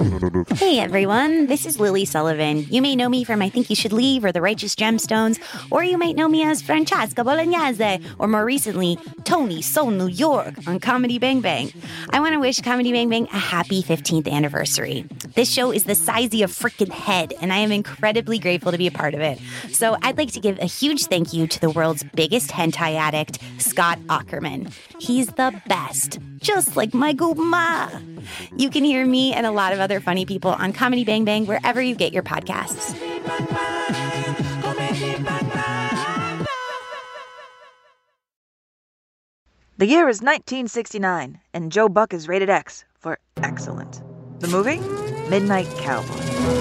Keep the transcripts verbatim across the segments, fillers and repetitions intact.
Hey everyone, this is Lily Sullivan. You may know me from I Think You Should Leave or The Righteous Gemstones, or you might know me as Francesca Bolognese, or more recently, Tony Soul New York on Comedy Bang Bang. I want to wish Comedy Bang Bang a happy fifteenth anniversary. This show is the size of your freaking head, and I am incredibly grateful to be a part of it. So I'd like to give a huge thank you to the world's biggest hentai addict, Scott Aukerman. He's the best, just like my Guma. You can hear me and a lot of other funny people on Comedy Bang Bang wherever you get your podcasts. The year is nineteen sixty-nine, and Joe Buck is rated X for excellent. The movie? Midnight Cowboy.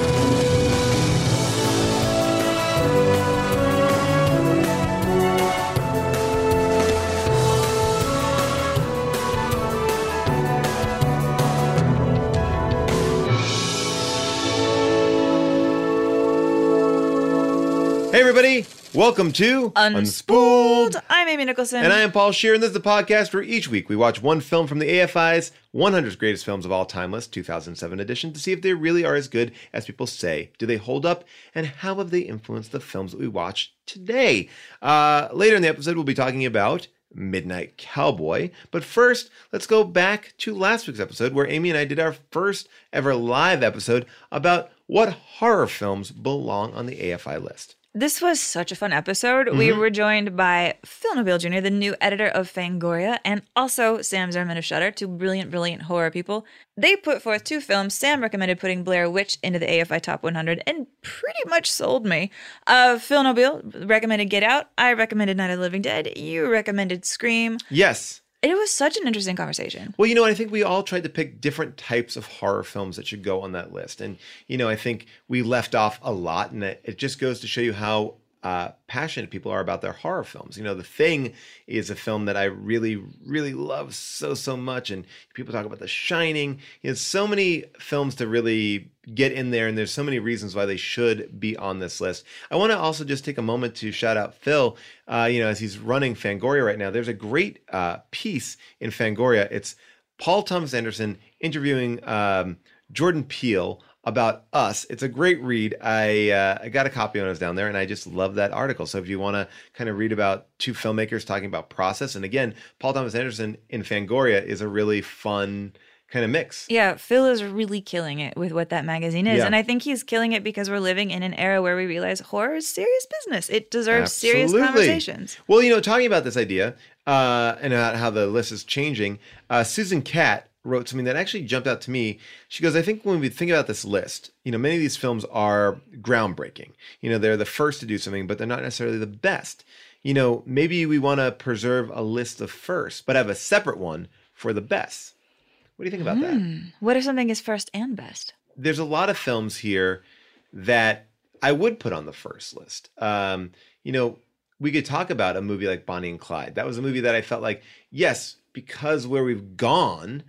Hey everybody, welcome to Unspooled. I'm Amy Nicholson. And I am Paul Shear, and this is the podcast where each week we watch one film from the A F I's one hundred Greatest Films of All Time list, two thousand seven edition, to see if they really are as good as people say. Do they hold up? And how have they influenced the films that we watch today? Uh, later in the episode, we'll be talking about Midnight Cowboy. But first, let's go back to last week's episode where Amy and I did our first ever live episode about what horror films belong on the A F I list. This was such a fun episode. Mm-hmm. We were joined by Phil Nobile Junior, the new editor of Fangoria, and also Sam Zerman of Shudder, two brilliant, brilliant horror people. They put forth two films. Sam recommended putting Blair Witch into the A F I Top one hundred and pretty much sold me. Uh, Phil Nobile recommended Get Out. I recommended Night of the Living Dead. You recommended Scream. Yes. It was such an interesting conversation. Well, you know, I think we all tried to pick different types of horror films that should go on that list. And, you know, I think we left off a lot, and it, it just goes to show you how uh, passionate people are about their horror films. You know, The Thing is a film that I really, really love so, so much. And people talk about The Shining. You know, so many films to really get in there, and there's so many reasons why they should be on this list. I want to also just take a moment to shout out Phil. Uh, you know, as he's running Fangoria right now, there's a great uh, piece in Fangoria. It's Paul Thomas Anderson interviewing um, Jordan Peele about Us. It's a great read. I uh, I got a copy when I was down there, and I just love that article. So if you want to kind of read about two filmmakers talking about process, and again, Paul Thomas Anderson in Fangoria is a really fun kind of mix. Yeah, Phil is really killing it with what that magazine is. Yeah. And I think he's killing it because we're living in an era where we realize horror is serious business. It deserves Absolutely. serious conversations. Well, you know, talking about this idea uh, and about how the list is changing, uh, Susan Catt wrote something that actually jumped out to me. She goes, I think when we think about this list, you know, many of these films are groundbreaking. You know, they're the first to do something, but they're not necessarily the best. You know, maybe we want to preserve a list of first, but have a separate one for the best. What do you think about that? Hmm. What if something is first and best? There's a lot of films here that I would put on the first list. Um, you know, we could talk about a movie like Bonnie and Clyde. That was a movie that I felt like, yes, because where we've gone,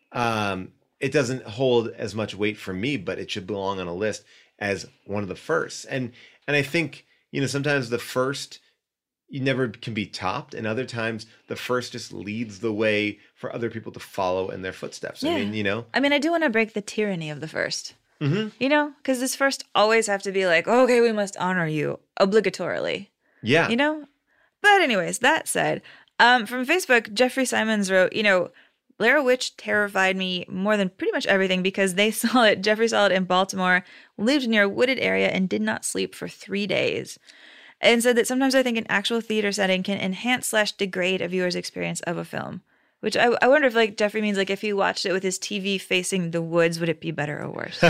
um, it doesn't hold as much weight for me, but it should belong on a list as one of the first. And and I think, you know, sometimes the first you never can be topped, and other times the first just leads the way for other people to follow in their footsteps. Yeah. I mean, you know. I mean, I do want to break the tyranny of the first. Mm-hmm. You know, because this first always have to be like, okay, we must honor you obligatorily. Yeah. You know? But anyways, that said, um, from Facebook, Jeffrey Simons wrote, you know, Blair Witch terrified me more than pretty much everything because they saw it. Jeffrey saw it in Baltimore, lived near a wooded area, and did not sleep for three days. And said that sometimes I think an actual theater setting can enhance slash degrade a viewer's experience of a film. Which I, I wonder if, like, Jeffrey means, like, if he watched it with his T V facing the woods, would it be better or worse?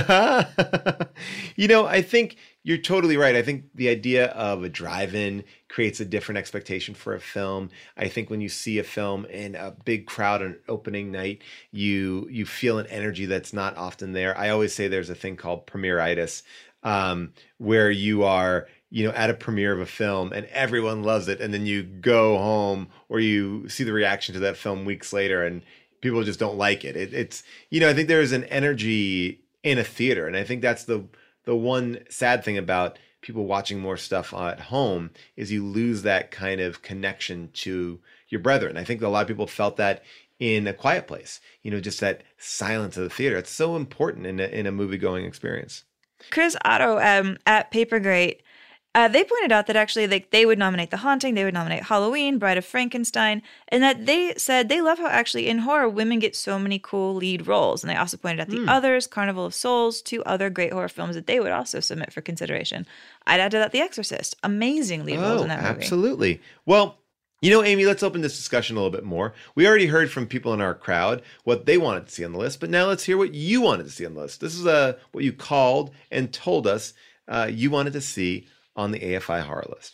You know, I think you're totally right. I think the idea of a drive-in creates a different expectation for a film. I think when you see a film in a big crowd on opening night, you you feel an energy that's not often there. I always say there's a thing called premieritis, um, where you are, you know, at a premiere of a film and everyone loves it. And then you go home or you see the reaction to that film weeks later and people just don't like it. it it's, you know, I think there's an energy in a theater. And I think that's the, the one sad thing about people watching more stuff at home is you lose that kind of connection to your brethren. I think a lot of people felt that in A Quiet Place. You know, just that silence of the theater. It's so important in a, in a movie-going experience. Chris Otto um, at Papergrate, uh, they pointed out that actually like they would nominate The Haunting, they would nominate Halloween, Bride of Frankenstein, and that they said they love how actually in horror women get so many cool lead roles. And they also pointed out The Mm. Others, Carnival of Souls, two other great horror films that they would also submit for consideration. I'd add to that The Exorcist, amazing lead roles Oh, in that movie. absolutely. Well, you know, Amy, let's open this discussion a little bit more. We already heard from people in our crowd what they wanted to see on the list, but now let's hear what you wanted to see on the list. This is uh, what you called and told us uh, you wanted to see on the A F I horror list.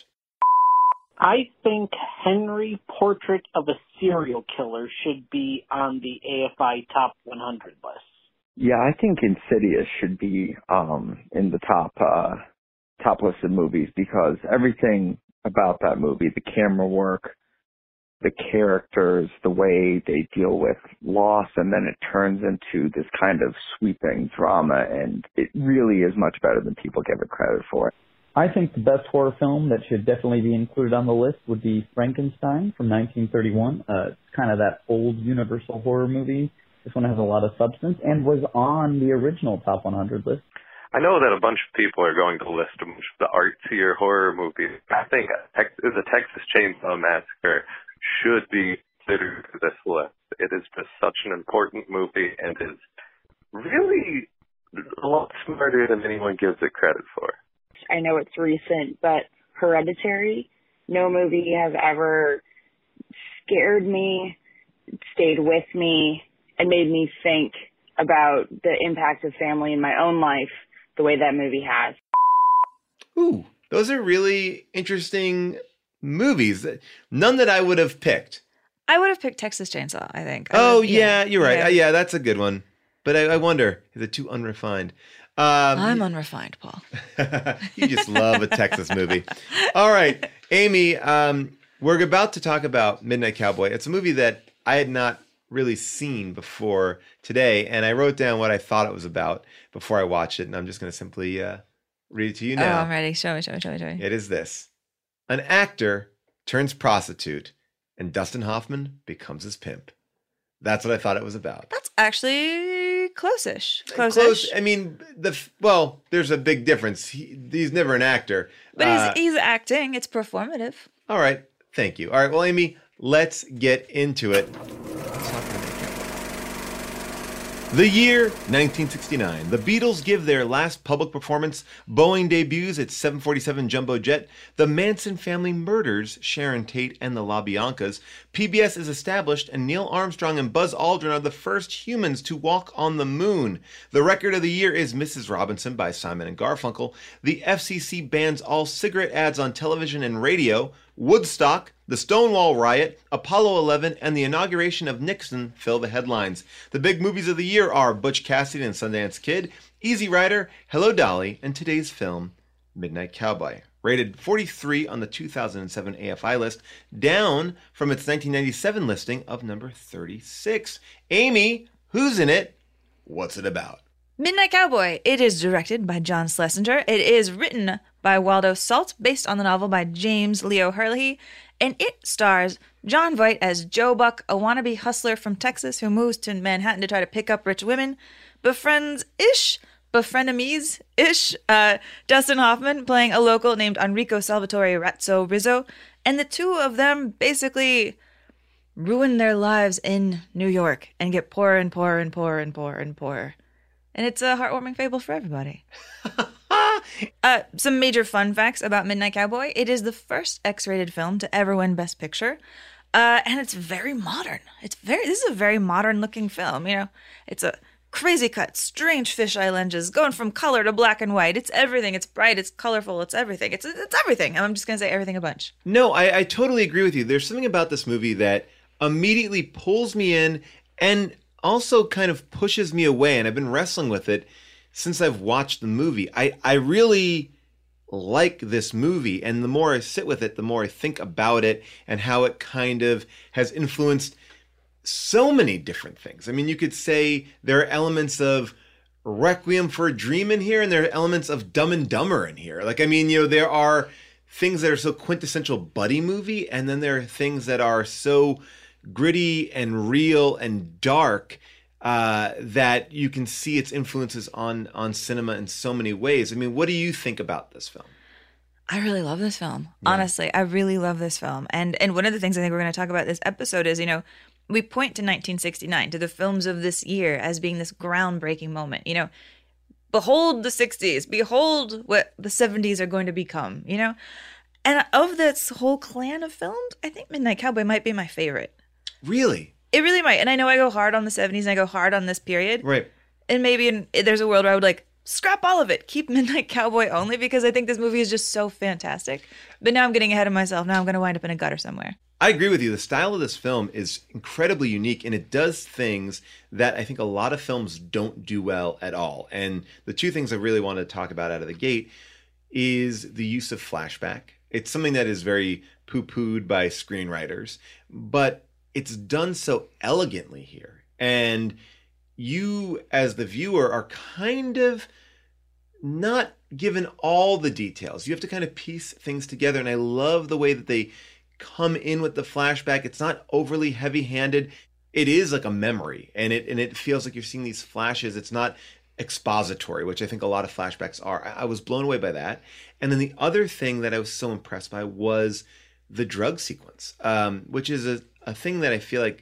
I think Henry Portrait of a Serial Killer should be on the A F I Top one hundred list. Yeah, I think Insidious should be um, in the top uh, top list of movies because everything about that movie, the camera work, the characters, the way they deal with loss, and then it turns into this kind of sweeping drama, and it really is much better than people give it credit for. I think the best horror film that should definitely be included on the list would be Frankenstein from nineteen thirty-one. Uh, it's kind of that old Universal horror movie. This one has a lot of substance and was on the original Top one hundred list. I know that a bunch of people are going to list a bunch of the artsier horror movies. I think the Texas Chainsaw Massacre should be considered for this list. It is just such an important movie and is really a lot smarter than anyone gives it credit for. I know it's recent, but Hereditary, no movie has ever scared me, stayed with me, and made me think about the impact of family in my own life the way that movie has. Ooh, those are really interesting movies. None that I would have picked. I would have picked Texas Chainsaw, I think. I Oh, would- yeah, you're right. Yeah. Uh, yeah, that's a good one. But I, I wonder, is it too unrefined? Um, I'm unrefined, Paul. You just love a Texas movie. All right, Amy, um, we're about to talk about Midnight Cowboy. It's a movie that I had not really seen before today, and I wrote down what I thought it was about before I watched it, and I'm just going to simply uh, read it to you Oh, now. I'm ready. Show me, show me, show me, show me. It is this. An actor turns prostitute, and Dustin Hoffman becomes his pimp. That's what I thought it was about. That's actually close-ish. Close-ish. Close. I mean, the well, there's a big difference. He, he's never an actor. But Uh, he's, he's acting. It's performative. all right. Thank you. All right. Well, Amy, let's get into it. The year nineteen sixty-nine. The Beatles give their last public performance. Boeing debuts its seven forty-seven jumbo jet. The Manson family murders Sharon Tate and the LaBiancas. P B S is established, and Neil Armstrong and Buzz Aldrin are the first humans to walk on the moon. The record of the year is Missus Robinson by Simon and Garfunkel. The F C C bans all cigarette ads on television and radio. Woodstock, the Stonewall Riot, Apollo eleven, and the inauguration of Nixon fill the headlines. The big movies of the year are Butch Cassidy and Sundance Kid, Easy Rider, Hello Dolly, and today's film, Midnight Cowboy. Rated forty-three on the two thousand seven A F I list, down from its nineteen ninety-seven listing of number thirty-six. Amy, who's in it? What's it about? Midnight Cowboy. It is directed by John Schlesinger. It is written by Waldo Salt, based on the novel by James Leo Hurley. And it stars John Voight as Joe Buck, a wannabe hustler from Texas who moves to Manhattan to try to pick up rich women. Befriends-ish, befrenemies-ish, uh, Dustin Hoffman playing a local named Enrico Salvatore Razzo Rizzo. And the two of them basically ruin their lives in New York and get poorer and poorer and poorer and poorer and poorer. And it's a heartwarming fable for everybody. uh, some major fun facts about Midnight Cowboy. It is the first X-rated film to ever win Best Picture. Uh, and it's very modern. It's very. This is a very modern-looking film. You know, it's a crazy cut, strange fisheye lenses, going from color to black and white. It's everything. It's bright. It's colorful. It's everything. It's it's everything. I'm just gonna say everything a bunch. No, I, I totally agree with you. There's something about this movie that immediately pulls me in and also kind of pushes me away, and I've been wrestling with it since I've watched the movie. I, I really like this movie, and the more I sit with it, the more I think about it and how it kind of has influenced so many different things. I mean, you could say there are elements of Requiem for a Dream in here, and there are elements of Dumb and Dumber in here. Like, I mean, you know, there are things that are so quintessential buddy movie, and then there are things that are so gritty and real and dark uh, that you can see its influences on on cinema in so many ways. I mean, what do you think about this film? I really love this film. Yeah. Honestly, I really love this film. And and one of the things I think we're going to talk about this episode is, you know, we point to nineteen sixty-nine, to the films of this year as being this groundbreaking moment. You know, behold the sixties, behold what the seventies are going to become, you know? And of this whole clan of films, I think Midnight Cowboy might be my favorite. Really? It really might. And I know I go hard on the seventies and I go hard on this period. Right. And maybe in, there's a world where I would like, scrap all of it. Keep Midnight Cowboy only, because I think this movie is just so fantastic. But now I'm getting ahead of myself. Now I'm going to wind up in a gutter somewhere. I agree with you. The style of this film is incredibly unique, and it does things that I think a lot of films don't do well at all. And the two things I really want to talk about out of the gate is the use of flashback. It's something that is very poo-pooed by screenwriters, but it's done so elegantly here. And you, as the viewer, are kind of not given all the details. You have to kind of piece things together. And I love the way that they come in with the flashback. It's not overly heavy-handed. It is like a memory, and it and it feels like you're seeing these flashes. It's not expository, which I think a lot of flashbacks are. I, I was blown away by that. And then the other thing that I was so impressed by was the drug sequence, um, which is a, a thing that I feel like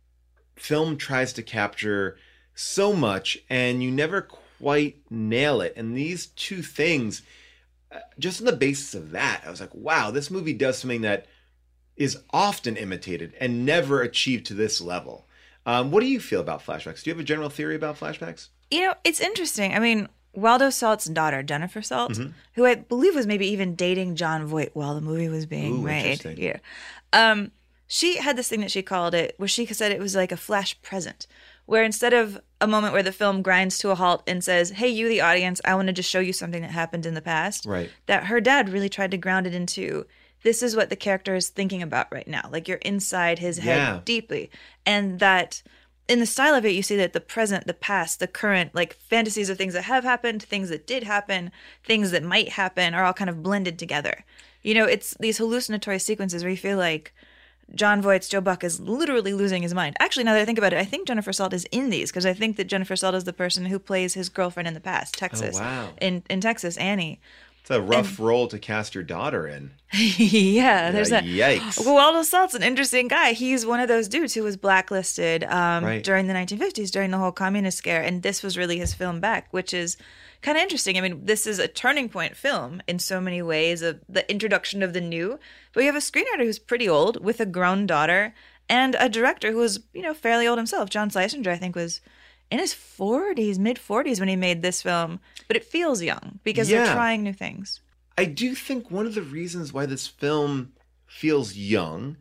film tries to capture so much, and you never quite nail it. And these two things, just on the basis of that, I was like, wow, this movie does something that is often imitated and never achieved to this level. Um, what do you feel about flashbacks? Do you have a general theory about flashbacks? You know, it's interesting. I mean, Waldo Salt's daughter, Jennifer Salt, Mm-hmm. who I believe was maybe even dating John Voight while the movie was being Ooh, made. interesting. Yeah. Um, she had this thing that she called it, where she said it was like a flash present, where instead of a moment where the film grinds to a halt and says, hey, you, the audience, I want to just show you something that happened in the past. Right. That her dad really tried to ground it into, this is what the character is thinking about right now. Like, you're inside his head Yeah. deeply. And that in the style of it, you see that the present, the past, the current, like fantasies of things that have happened, things that did happen, things that might happen are all kind of blended together. You know, it's these hallucinatory sequences where you feel like John Voight's Joe Buck is literally losing his mind. Actually, now that I think about it, I think Jennifer Salt is in these, because I think that Jennifer Salt is the person who plays his girlfriend in the past, Texas. Oh, wow. In, in Texas, Annie. It's a rough role to cast your daughter in. yeah, there's Yeah, that. yikes. Well, Waldo Salt's an interesting guy. He's one of those dudes who was blacklisted um, Right. during the nineteen fifties, during the whole communist scare, and this was really his film back, which is kind of interesting. I mean, this is a turning point film in so many ways, of the introduction of the new, but you have a screenwriter who's pretty old with a grown daughter, and a director who was, you know, fairly old himself. John Schlesinger, I think, was in his forties, mid forties when he made this film, but it feels young because Yeah. they're trying new things. I do think one of the reasons why this film feels young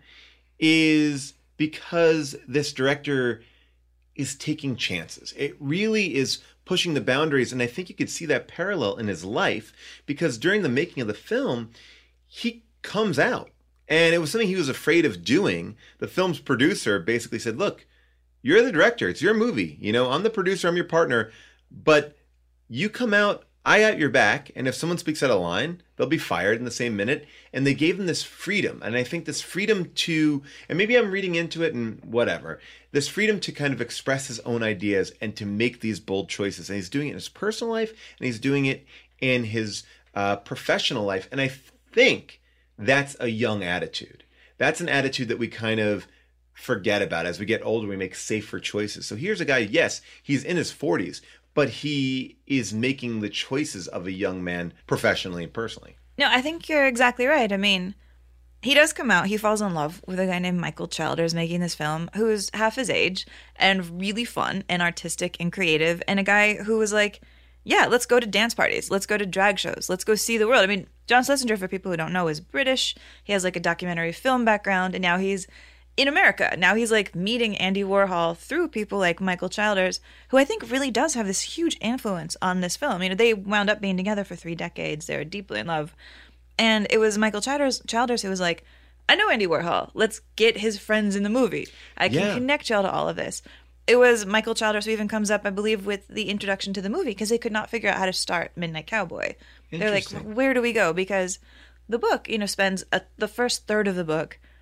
is because this director is taking chances. It really is pushing the boundaries, and I think you could see that parallel in his life, because during the making of the film, he comes out, and it was something he was afraid of doing. The film's producer basically said, look, you're the director, it's your movie, you know, I'm the producer, I'm your partner, but you come out, I got your back, and if someone speaks out of line, they'll be fired in the same minute. And they gave him this freedom. And I think this freedom to, and maybe I'm reading into it and whatever, this freedom to kind of express his own ideas and to make these bold choices. And he's doing it in his personal life, and he's doing it in his uh, professional life. And I think that's a young attitude. That's an attitude that we kind of forget about. As we get older, we make safer choices. So here's a guy, yes, he's in his forties, but he is making the choices of a young man professionally and personally. No, I think you're exactly right. I mean, he does come out. He falls in love with a guy named Michael Childers making this film, who is half his age and really fun and artistic and creative, and a guy who was like, yeah, let's go to dance parties. Let's go to drag shows. Let's go see the world. I mean, John Schlesinger, for people who don't know, is British. He has like a documentary film background, and now he's in America. Now he's like meeting Andy Warhol through people like Michael Childers, who I think really does have this huge influence on this film. You know, they wound up being together for three decades. They were deeply in love. And it was Michael Childers, Childers who was like, I know Andy Warhol. Let's get his friends in the movie. I can Yeah. connect y'all to all of this. It was Michael Childers who even comes up, I believe, with the introduction to the movie, because they could not figure out how to start Midnight Cowboy. They're like, Interesting. where do we go? Because the book, you know, spends a, the first third of the book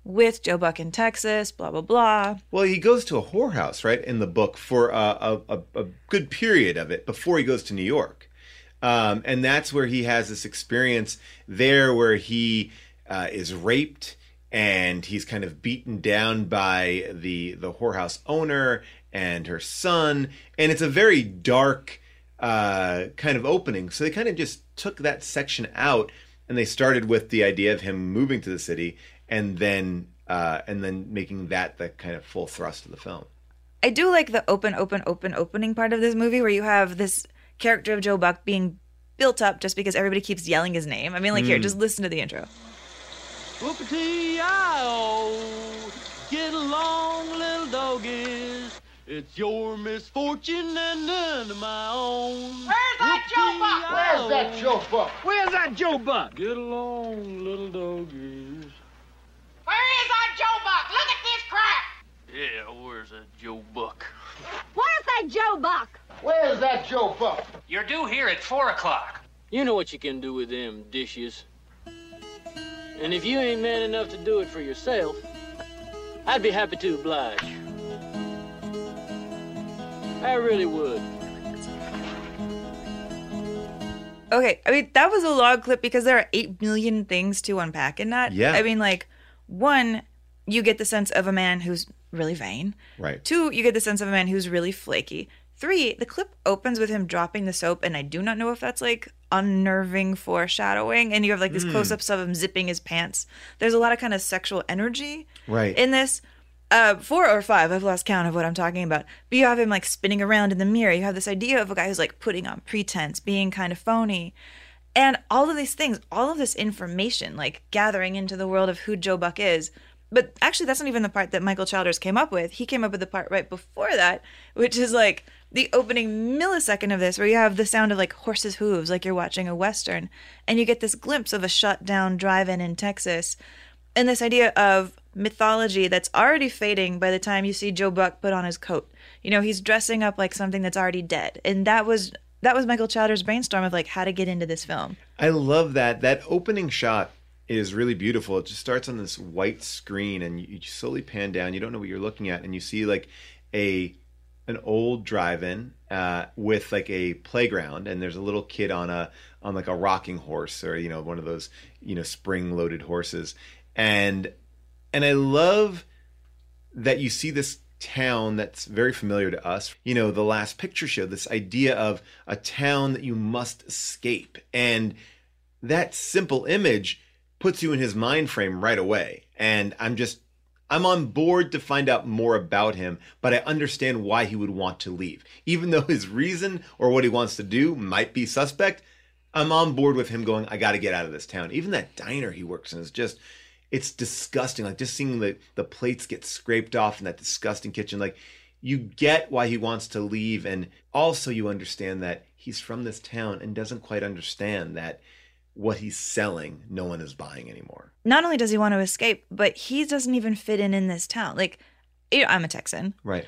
with Joe Buck in Texas, blah, blah, blah. Well, he goes to a whorehouse, right, in the book for a, a, a good period of it before he goes to New York. Um, and that's where he has this experience there where he uh, is raped and he's kind of beaten down by the the whorehouse owner and her son. And it's a very dark uh, kind of opening. So they kind of just took that section out and they started with the idea of him moving to the city and then uh, and then making that the kind of full thrust of the film. I do like the open, open, open opening part of this movie where you have this character of Joe Buck being built up just because everybody keeps yelling his name. I mean, like, mm. here, just listen to the intro. Whoopity-I-O, get along, little doggies. It's your misfortune and none of my own. Where's that Joe Buck? Where's that Joe Buck? Where's that Joe Buck? Get along, little doggies. Where is that Joe Buck? Look at this crap! Yeah, where's that Joe Buck? Where's that Joe Buck? Where's that Joe Buck? You're due here at four o'clock. You know what you can do with them dishes. And if you ain't man enough to do it for yourself, I'd be happy to oblige. I really would. Okay, I mean, that was a long clip because there are eight million things to unpack in that. Yeah. I mean, like, one, you get the sense of a man who's really vain. Right. Two, you get the sense of a man who's really flaky. Three, the clip opens with him dropping the soap, and I do not know if that's, like, unnerving foreshadowing. And you have, like, these mm. close-ups of him zipping his pants. There's a lot of kind of sexual energy right. in this. Uh, four or five, I've lost count of what I'm talking about. But you have him, like, spinning around in the mirror. You have this idea of a guy who's, like, putting on pretense, being kind of phony. And all of these things, all of this information, like, gathering into the world of who Joe Buck is. But actually, that's not even the part that Michael Childers came up with. He came up with the part right before that, which is, like, the opening millisecond of this, where you have the sound of, like, horses' hooves, like you're watching a Western. And you get this glimpse of a shut-down drive-in in Texas. And this idea of mythology that's already fading by the time you see Joe Buck put on his coat. You know, he's dressing up like something that's already dead. And that was that was Michael Chowder's brainstorm of, like, how to get into this film. I love that. That opening shot is really beautiful. It just starts on this white screen and you slowly pan down. You don't know what you're looking at. And you see, like, a an old drive-in uh, with, like, a playground. And there's a little kid on a on like a rocking horse or, you know, one of those, you know, spring-loaded horses. And and I love that you see this town that's very familiar to us. You know, the Last Picture Show, this idea of a town that you must escape. And that simple image puts you in his mind frame right away. And I'm just, I'm on board to find out more about him, but I understand why he would want to leave. Even though his reason or what he wants to do might be suspect, I'm on board with him going, I got to get out of this town. Even that diner he works in is just, it's disgusting. Like, just seeing the, the plates get scraped off in that disgusting kitchen. Like, you get why he wants to leave. And also you understand that he's from this town and doesn't quite understand that what he's selling, no one is buying anymore. Not only does he want to escape, but he doesn't even fit in in this town. Like, you know, I'm a Texan. Right.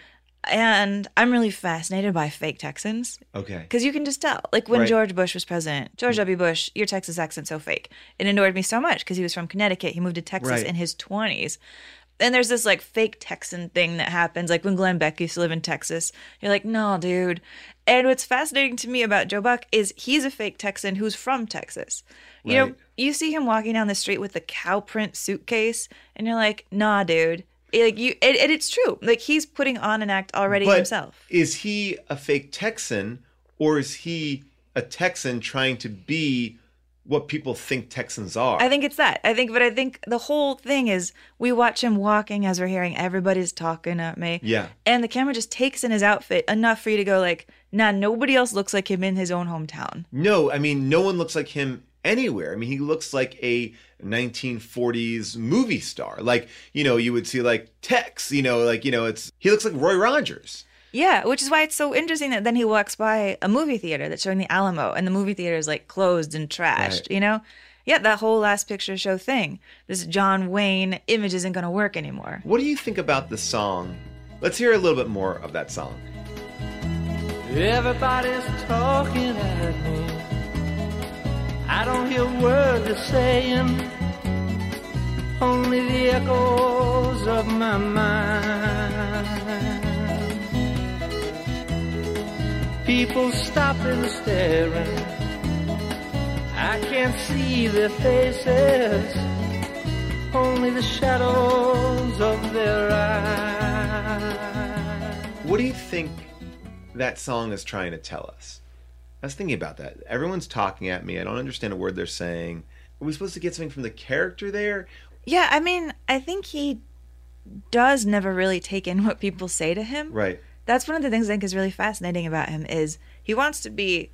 And I'm really fascinated by fake Texans. Okay. Because you can just tell. Like, when right. George Bush was president, George W. Bush, your Texas accent's so fake. It annoyed me so much because he was from Connecticut. He moved to Texas right. in his twenties. And there's this, like, fake Texan thing that happens. Like, when Glenn Beck used to live in Texas, you're like, no, dude. And what's fascinating to me about Joe Buck is he's a fake Texan who's from Texas. You right. know, you see him walking down the street with the cow print suitcase, and you're like, nah, dude. Like, you, and, and it's true. Like, he's putting on an act already but himself. Is he a fake Texan, or is he a Texan trying to be what people think Texans are? I think it's that. I think, but I think the whole thing is we watch him walking as we're hearing everybody's talking at me. Yeah. And the camera just takes in his outfit enough for you to go like, nah, nobody else looks like him in his own hometown. No, I mean, no one looks like him anywhere. I mean, he looks like a nineteen forties movie star. Like, you know, you would see like Tex, you know, like, you know, it's, he looks like Roy Rogers. Yeah, which is why it's so interesting that then he walks by a movie theater that's showing the Alamo, and the movie theater is like closed and trashed, right. you know? Yeah, that whole Last Picture Show thing. This John Wayne image isn't going to work anymore. What do you think about the song? Let's hear a little bit more of that song. Everybody's talking at me. I don't hear a word they're saying. only the echoes of my mind. People stopping, staring, I can't see their faces, only the shadows of their eyes. What do you think that song is trying to tell us? I was thinking about that. Everyone's talking at me. I don't understand a word they're saying. Are we supposed to get something from the character there? Yeah, I mean, I think he does never really take in what people say to him. Right. That's one of the things I think is really fascinating about him is he wants to be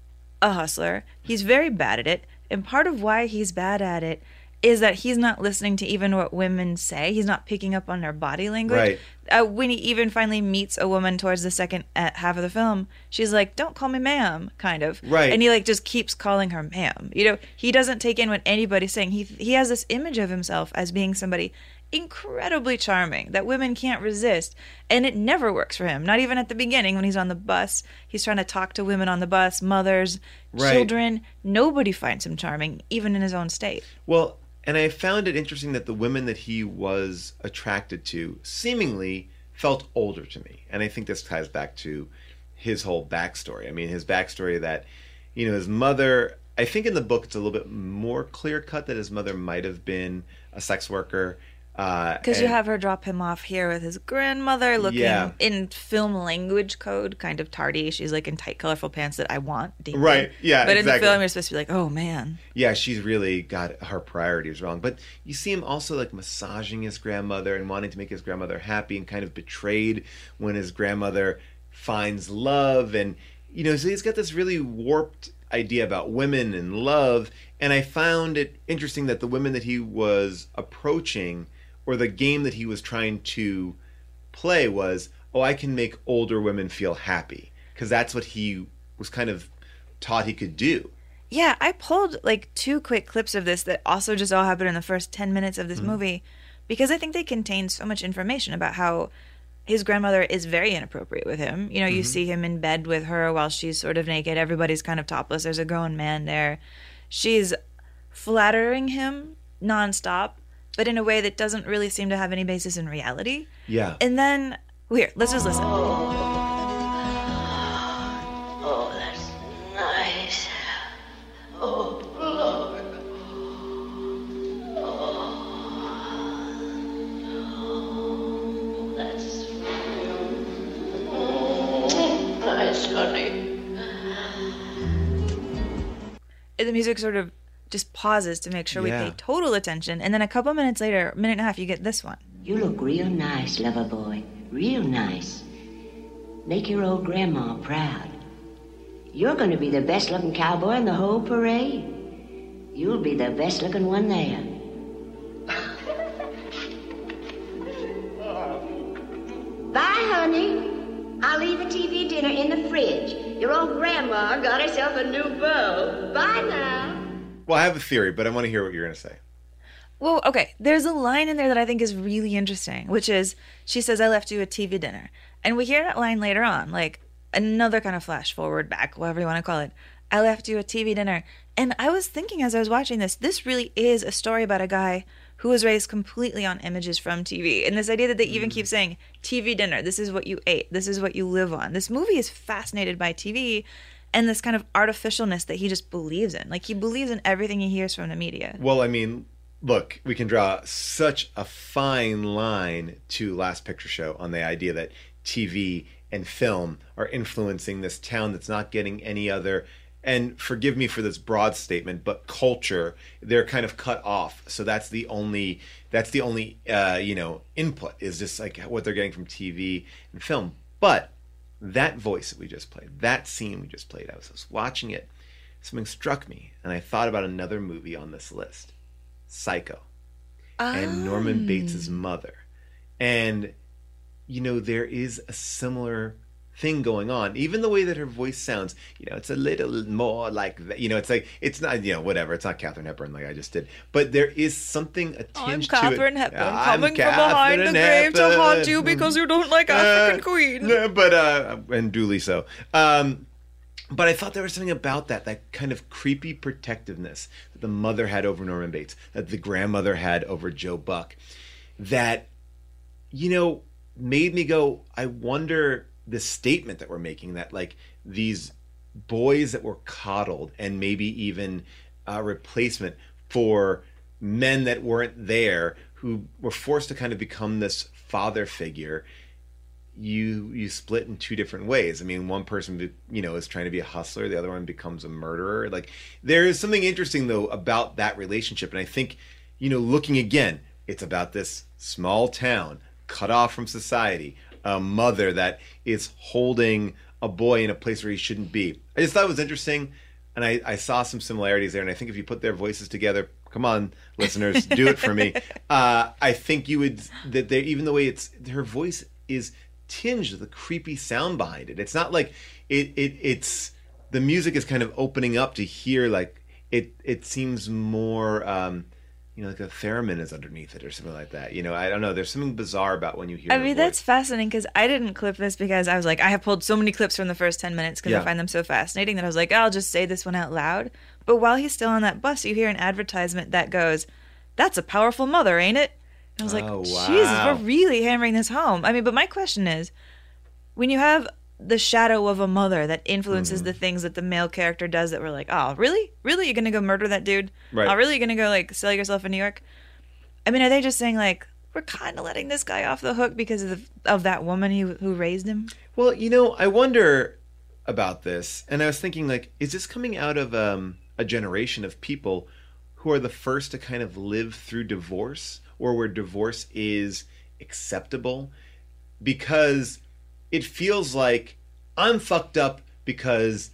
a hustler. He's very bad at it. And part of why he's bad at it is that he's not listening to even what women say. He's not picking up on their body language. Right. Uh, when he even finally meets a woman towards the second uh, half of the film, she's like, don't call me ma'am, kind of. Right. And he like just keeps calling her ma'am. You know, he doesn't take in what anybody's saying. He he has this image of himself as being somebody incredibly charming that women can't resist, and it never works for him. Not even at the beginning when he's on the bus. He's trying to talk to women on the bus, mothers, Right. children. Nobody finds him charming, even in his own state. Well, and I found it interesting that the women that he was attracted to seemingly felt older to me. And I think this ties back to his whole backstory. I mean, his backstory that, you know, his mother, I think in the book it's a little bit more clear cut that his mother might have been a sex worker. Because Uh, you and- have her drop him off here with his grandmother looking Yeah. in film language code, kind of tardy. She's like in tight, colorful pants that I want deeply. Right, yeah, But in the exactly. film, you're supposed to be like, oh, man. Yeah, she's really got her priorities wrong. But you see him also like massaging his grandmother and wanting to make his grandmother happy, and kind of betrayed when his grandmother finds love. And, you know, so he's got this really warped idea about women and love. And I found it interesting that the women that he was approaching, or the game that he was trying to play, was, oh, I can make older women feel happy. Because that's what he was kind of taught he could do. Yeah, I pulled like two quick clips of this that also just all happened in the first ten minutes of this Mhm. movie because I think they contain so much information about how his grandmother is very inappropriate with him. You know, you Mhm. see him in bed with her while she's sort of naked. Everybody's kind of topless. There's a grown man there. She's flattering him nonstop, but in a way that doesn't really seem to have any basis in reality. Yeah. And then, well, here, let's just listen. Oh, that's nice. Oh, look. Oh, that's mm, nice, honey. And the music sort of just pauses to make sure we Yeah. pay total attention. And then a couple minutes later, a minute and a half, you get this one. You look real nice, lover boy. Real nice. Make your old grandma proud. You're going to be the best looking cowboy in the whole parade. You'll be the best looking one there. Bye, honey. I'll leave the T V dinner in the fridge. Your old grandma got herself a new beau. Bye now. Well, I have a theory, but I want to hear what you're going to say. Well, okay, there's a line in there that I think is really interesting, which is she says, I left you a T V dinner. And we hear that line later on, like another kind of flash forward, back, whatever you want to call it. I left you a T V dinner. And I was thinking as I was watching this, this really is a story about a guy who was raised completely on images from T V. And this idea that they even keep saying, T V dinner, this is what you ate, this is what you live on. This movie is fascinated by T V and this kind of artificialness that he just believes in. Like, he believes in everything he hears from the media. Well, I mean, look, we can draw such a fine line to Last Picture Show on the idea that T V and film are influencing this town that's not getting any other, and forgive me for this broad statement, but culture, they're kind of cut off. So that's the only, that's the only, uh, you know, input is just like what they're getting from T V and film. But that voice that we just played, that scene we just played, I was, I was watching it, something struck me, and I thought about another movie on this list, Psycho, and Norman Bates' mother. And, you know, there is a similar thing going on. Even the way that her voice sounds, you know, it's a little more like that. You know, it's like, it's not, you know, whatever. It's not Katharine Hepburn like I just did. But there is something, a tinge I'm to it. Katharine Hepburn, I'm coming from behind the Katharine grave to Hepburn. haunt you because you don't like African Uh, Queen. No, but, uh, and duly so. Um, But I thought there was something about that, that kind of creepy protectiveness that the mother had over Norman Bates, that the grandmother had over Joe Buck, that, you know, made me go, I wonder the statement that we're making, that like these boys that were coddled and maybe even a replacement for men that weren't there, who were forced to kind of become this father figure, you you split in two different ways. I mean, one person, you know, is trying to be a hustler, the other one becomes a murderer. Like, there is something interesting though about that relationship, and I think, you know, looking again, it's about this small town cut off from society, a mother that is holding a boy in a place where he shouldn't be. I just thought it was interesting, and I, I saw some similarities there, and I think if you put their voices together, come on, listeners, do it for me. Uh, I think you would, that they, even the way it's, her voice is tinged with a creepy sound behind it. It's not like it, it it's, the music is kind of opening up to hear, like, it, it seems more, um, you know, like a theremin is underneath it or something like that. You know, I don't know. There's something bizarre about when you hear I her mean, voice. that's fascinating because I didn't clip this because I was like, I have pulled so many clips from the first ten minutes because Yeah. I find them so fascinating that I was like, I'll just say this one out loud. But while he's still on that bus, you hear an advertisement that goes, "That's a powerful mother, ain't it?" And I was like, Oh, Jesus, wow. we're really hammering this home. I mean, but my question is, when you have the shadow of a mother that influences Mm-hmm. the things that the male character does that we're like, oh, really? Really? You're going to go murder that dude? Right. Oh, really? You're going to go, like, sell yourself in New York? I mean, are they just saying, like, we're kind of letting this guy off the hook because of, the, of that woman who, who raised him? Well, you know, I wonder about this, and I was thinking, like, is this coming out of um, a generation of people who are the first to kind of live through divorce, or where divorce is acceptable? Because it feels like I'm fucked up because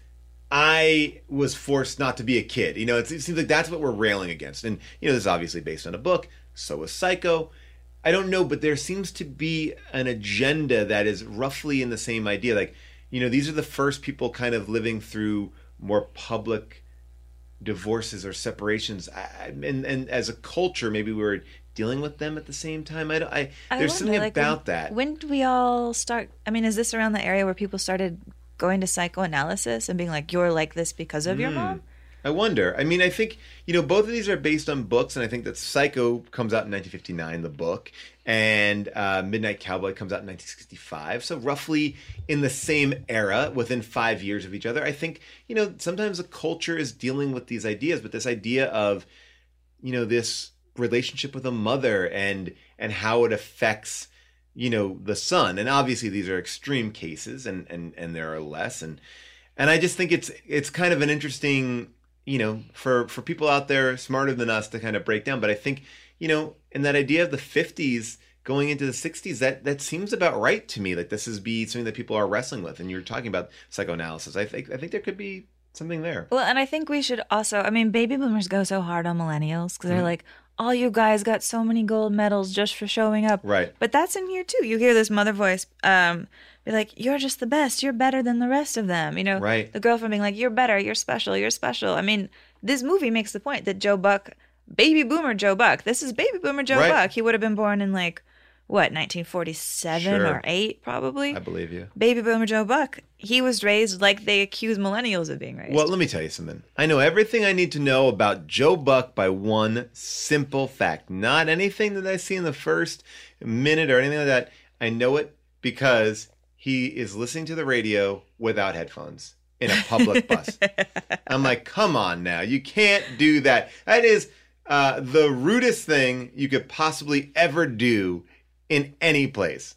I was forced not to be a kid. You know, it's, it seems like that's what we're railing against. And, you know, this is obviously based on a book. So was Psycho. I don't know, but there seems to be an agenda that is roughly in the same idea. Like, you know, these are the first people kind of living through more public divorces or separations. I, and, and as a culture, maybe we were dealing with them at the same time. I, don't- I, I there's wonder, something like, about when, that. When did we all start? I mean, is this around the area where people started going to psychoanalysis and being like, you're like this because of your Hmm. mom? I wonder. I mean, I think, you know, both of these are based on books, and I think that Psycho comes out in nineteen fifty-nine, the book, and uh, Midnight Cowboy comes out in nineteen sixty-five. So roughly in the same era, within five years of each other. I think, you know, sometimes the culture is dealing with these ideas, but this idea of, you know, this relationship with a mother and and how it affects, you know, the son. And obviously these are extreme cases, and and and there are less, and and I just think it's it's kind of an interesting, you know, for for people out there smarter than us to kind of break down. But I think, you know, in that idea of the fifties going into the sixties, that that seems about right to me. Like, this is be something that people are wrestling with, and you're talking about psychoanalysis. I think I think there could be something there. Well, and I think we should also, I mean, baby boomers go so hard on millennials because they're Mhm. like, all you guys got so many gold medals just for showing up. Right. But that's in here too. You hear this mother voice um, be like, you're just the best. You're better than the rest of them. You know, Right. the girlfriend being like, you're better. You're special. You're special. I mean, this movie makes the point that Joe Buck, baby boomer Joe Buck, this is baby boomer Joe Right. Buck. He would have been born in like, what, nineteen forty-seven Sure. or eight probably? I believe you. Baby boomer Joe Buck, he was raised like they accuse millennials of being raised. Well, let me tell you something. I know everything I need to know about Joe Buck by one simple fact. Not anything that I see in the first minute or anything like that. I know it because he is listening to the radio without headphones in a public bus. I'm like, come on now. You can't do that. That is uh, the rudest thing you could possibly ever do in any place.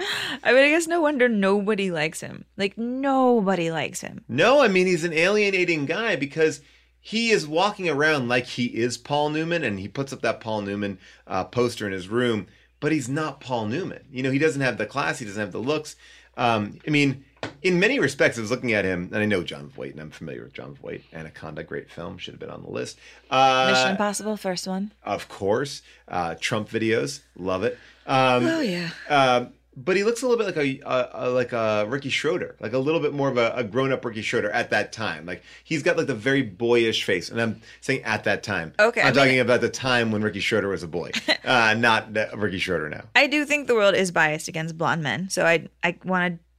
I mean, I guess no wonder nobody likes him. Like, nobody likes him. No, I mean, he's an alienating guy because he is walking around like he is Paul Newman, and he puts up that Paul Newman uh, poster in his room, but he's not Paul Newman. You know, he doesn't have the class, he doesn't have the looks. Um, I mean, in many respects, I was looking at him, and I know John Voight, and I'm familiar with John Voight. Anaconda, great film, should have been on the list. Uh, Mission Impossible, first one. Of course. Uh, Trump videos, love it. Um, Oh, yeah. um, but he looks a little bit like a, a, a like a Ricky Schroeder, like a little bit more of a, a grown-up Ricky Schroeder at that time. Like, he's got like the very boyish face, and I'm saying at that time. Okay, I'm I mean- talking about the time when Ricky Schroeder was a boy, uh, not uh, Ricky Schroeder now. I do think the world is biased against blonde men, so I I want to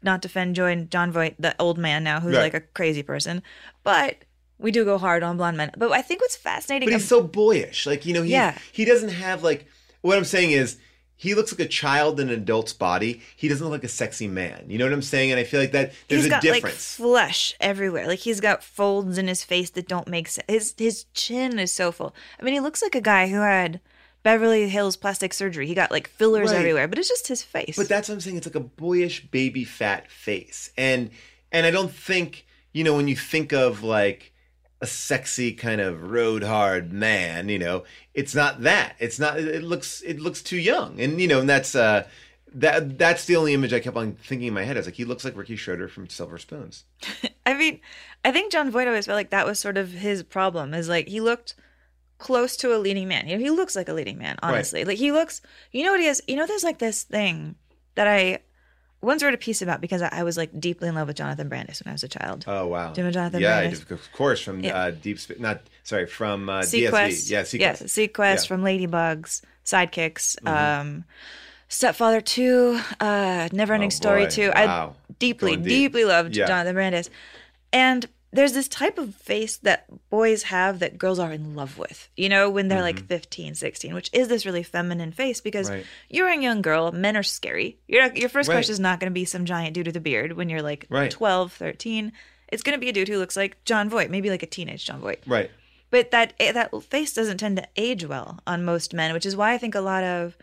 not defend Joy John Voight, the old man now, who's Right. like a crazy person, but we do go hard on blonde men. But I think what's fascinating, But he's so boyish. Like, you know, he, Yeah. he doesn't have like, what I'm saying is, he looks like a child in an adult's body. He doesn't look like a sexy man. You know what I'm saying? And I feel like that there's he's a got difference. like flesh everywhere. Like he's got folds in his face that don't make sense. His his chin is so full. I mean, he looks like a guy who had Beverly Hills plastic surgery. He got like fillers Right. everywhere, but it's just his face. But that's what I'm saying. It's like a boyish, baby, fat face. And and I don't think, you know, when you think of like a sexy kind of road hard man, you know, it's not that. It's not. It looks. It looks too young. And you know, and that's uh, that that's the only image I kept on thinking in my head. I was like, he looks like Ricky Schroeder from Silver Spoons. I mean, I think John Voight always felt like that was sort of his problem. Is like he looked close to a leading man. You know, he looks like a leading man, honestly. Right. Like he looks. You know what he is? You know, there's like this thing that I once wrote a piece about because I, I was like deeply in love with Jonathan Brandis when I was a child. Oh wow! Do you know Jonathan yeah, Brandis? I did, of course, from Yeah. uh, Deep Space. Not sorry, from uh, Sequest. D S V. Yeah, Sequest. Yeah, Sequest Yeah. from Ladybugs, Sidekicks, Mhm. um, Stepfather two, uh, Neverending Oh, Story boy. two. Wow. I deeply, Going deep. deeply loved Yeah. Jonathan Brandis. And there's this type of face that boys have that girls are in love with, you know, when they're like fifteen, sixteen, which is this really feminine face because Right. you're a young girl, men are scary. You're not, your first Right. crush is not going to be some giant dude with a beard when you're like Right. twelve, thirteen. It's going to be a dude who looks like John Voight, maybe like a teenage John Voight. Right. But that eh, that face doesn't tend to age well on most men, which is why I think a lot of